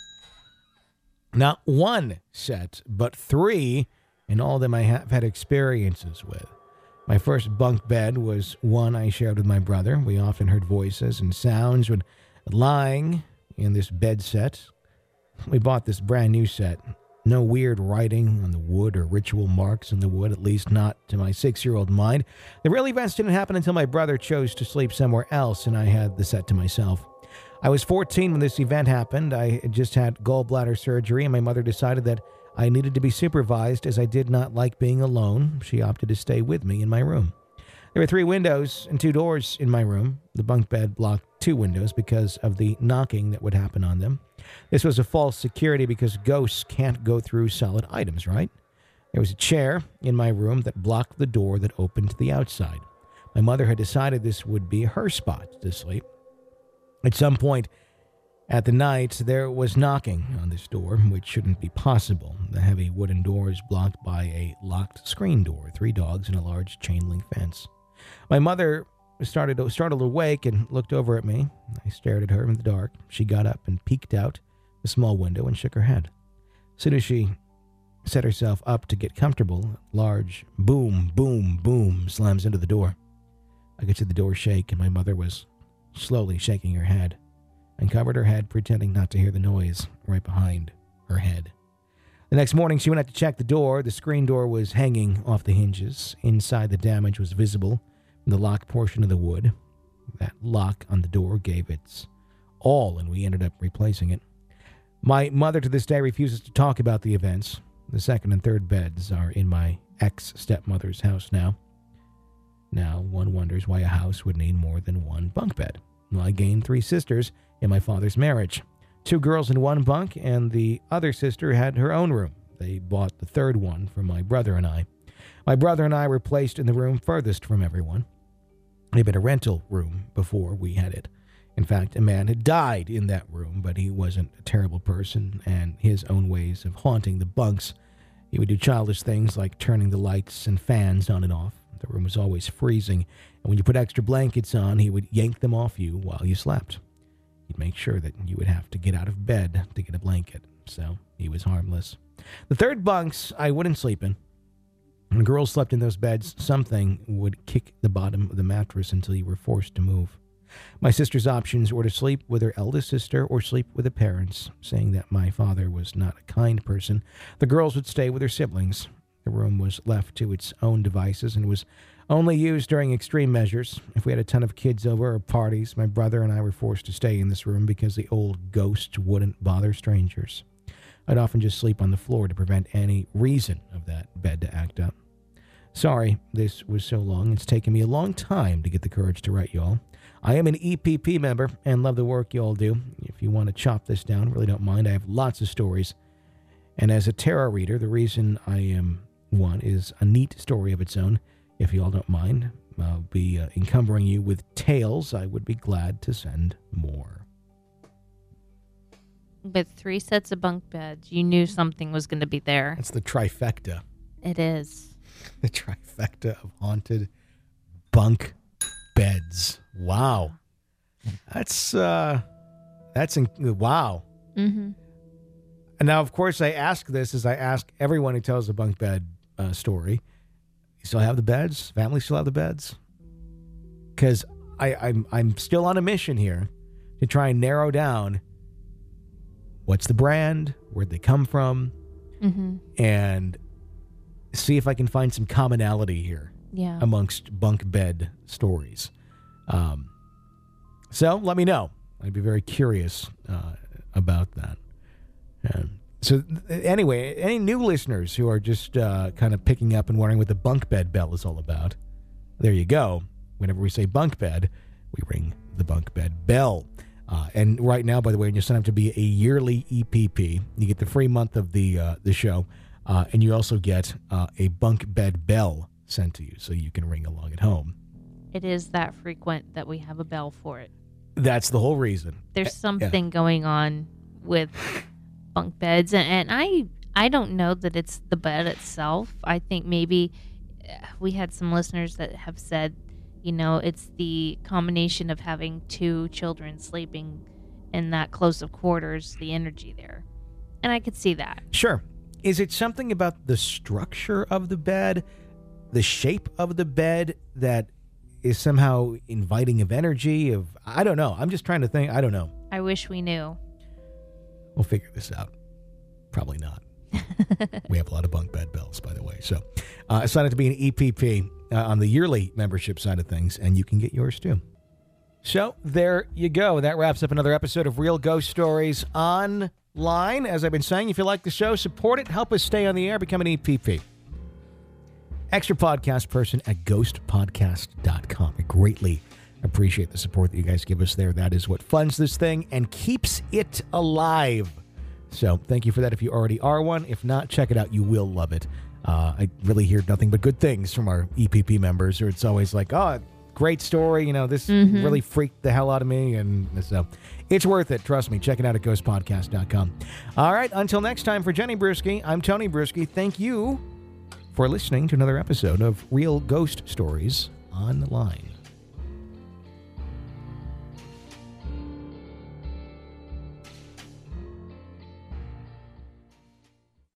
Not one set, but three, and all of them I have had experiences with. My first bunk bed was one I shared with my brother. We often heard voices and sounds when lying in this bed set. We bought this brand new set. No weird writing on the wood or ritual marks on the wood, at least not to my six-year-old mind. The real events didn't happen until my brother chose to sleep somewhere else, and I had the set to myself. I was fourteen when this event happened. I had just had gallbladder surgery, and my mother decided that I needed to be supervised as I did not like being alone. She opted to stay with me in my room. There were three windows and two doors in my room. The bunk bed blocked two windows because of the knocking that would happen on them. This was a false security because ghosts can't go through solid items, right? There was a chair in my room that blocked the door that opened to the outside. My mother had decided this would be her spot to sleep. At some point at the night, there was knocking on this door, which shouldn't be possible. The heavy wooden door is blocked by a locked screen door, three dogs, and a large chain-link fence. My mother started startled awake and looked over at me. I stared at her in the dark. She got up and peeked out the small window and shook her head. As soon as she set herself up to get comfortable, a large boom, boom, boom slams into the door. I could see the door shake, and my mother was slowly shaking her head, and covered her head, pretending not to hear the noise right behind her head. The next morning, she went out to check the door. The screen door was hanging off the hinges. Inside, the damage was visible from the lock portion of the wood. That lock on the door gave its all, and we ended up replacing it. My mother to this day refuses to talk about the events. The second and third beds are in my ex-stepmother's house now. Now, one wonders why a house would need more than one bunk bed. Well, I gained three sisters in my father's marriage. Two girls in one bunk, and the other sister had her own room. They bought the third one for my brother and I. My brother and I were placed in the room furthest from everyone. It had been a rental room before we had it. In fact, a man had died in that room, but he wasn't a terrible person, and his own ways of haunting the bunks. He would do childish things like turning the lights and fans on and off. The room was always freezing, and when you put extra blankets on, he would yank them off you while you slept. He'd make sure that you would have to get out of bed to get a blanket, so he was harmless. The third bunks I wouldn't sleep in. When girls slept in those beds, something would kick the bottom of the mattress until you were forced to move. My sister's options were to sleep with her eldest sister or sleep with the parents, saying that my father was not a kind person. The girls would stay with their siblings. The room was left to its own devices and was only used during extreme measures. If we had a ton of kids over or parties, my brother and I were forced to stay in this room because the old ghost wouldn't bother strangers. I'd often just sleep on the floor to prevent any reason of that bed to act up. Sorry this was so long. It's taken me a long time to get the courage to write y'all. I am an E P P member and love the work y'all do. If you want to chop this down, really don't mind. I have lots of stories. And as a tarot reader, the reason I am one is a neat story of its own. If y'all don't mind, I'll be uh, encumbering you with tales. I would be glad to send more. With three sets of bunk beds, you knew something was going to be there. That's the trifecta. It is. The trifecta of haunted bunk beds. Wow. That's, uh, that's, in- wow. Mm-hmm. And now, of course, I ask this as I ask everyone who tells a bunk bed uh, story. You still have the beds? Family still have the beds? Because I'm I'm still on a mission here to try and narrow down what's the brand, where'd they come from, Mm-hmm. and see if I can find some commonality here Yeah. amongst bunk bed stories. Um, so let me know. I'd be very curious uh, about that. Um, so th- anyway, any new listeners who are just uh, kind of picking up and wondering what the bunk bed bell is all about, there you go. Whenever we say bunk bed, we ring the bunk bed bell. Uh, and right now, by the way, when you sign up to be a yearly E P P, you get the free month of the uh, the show, uh, and you also get uh, a bunk bed bell sent to you so you can ring along at home. It is that frequent that we have a bell for it. That's the whole reason. There's something yeah. going on with bunk beds, and, and I I don't know that it's the bed itself. I think maybe we had some listeners that have said, you know, it's the combination of having two children sleeping in that close of quarters, the energy there. And I could see that. Sure. Is it something about the structure of the bed, the shape of the bed that is somehow inviting of energy? Of I don't know. I'm just trying to think. I don't know. I wish we knew. We'll figure this out. Probably not. We have a lot of bunk bed bells, by the way. So uh, sign up to be an E P P uh, on the yearly membership side of things, and you can get yours too. So there you go. That wraps up another episode of Real Ghost Stories Online. As I've been saying, if you like the show, support it. Help us stay on the air. Become an E P P. Extra podcast person at ghost podcast dot com. I greatly appreciate the support that you guys give us there. That is what funds this thing and keeps it alive. So thank you for that if you already are one. If not, check it out. You will love it. Uh, I really hear nothing but good things from our E P P members. Or it's always like, oh, great story. You know, this mm-hmm. really freaked the hell out of me. And so it's worth it. Trust me. Check it out at ghost podcast dot com. All right. Until next time, for Jenny Bruschi, I'm Tony Bruschi. Thank you for listening to another episode of Real Ghost Stories Online.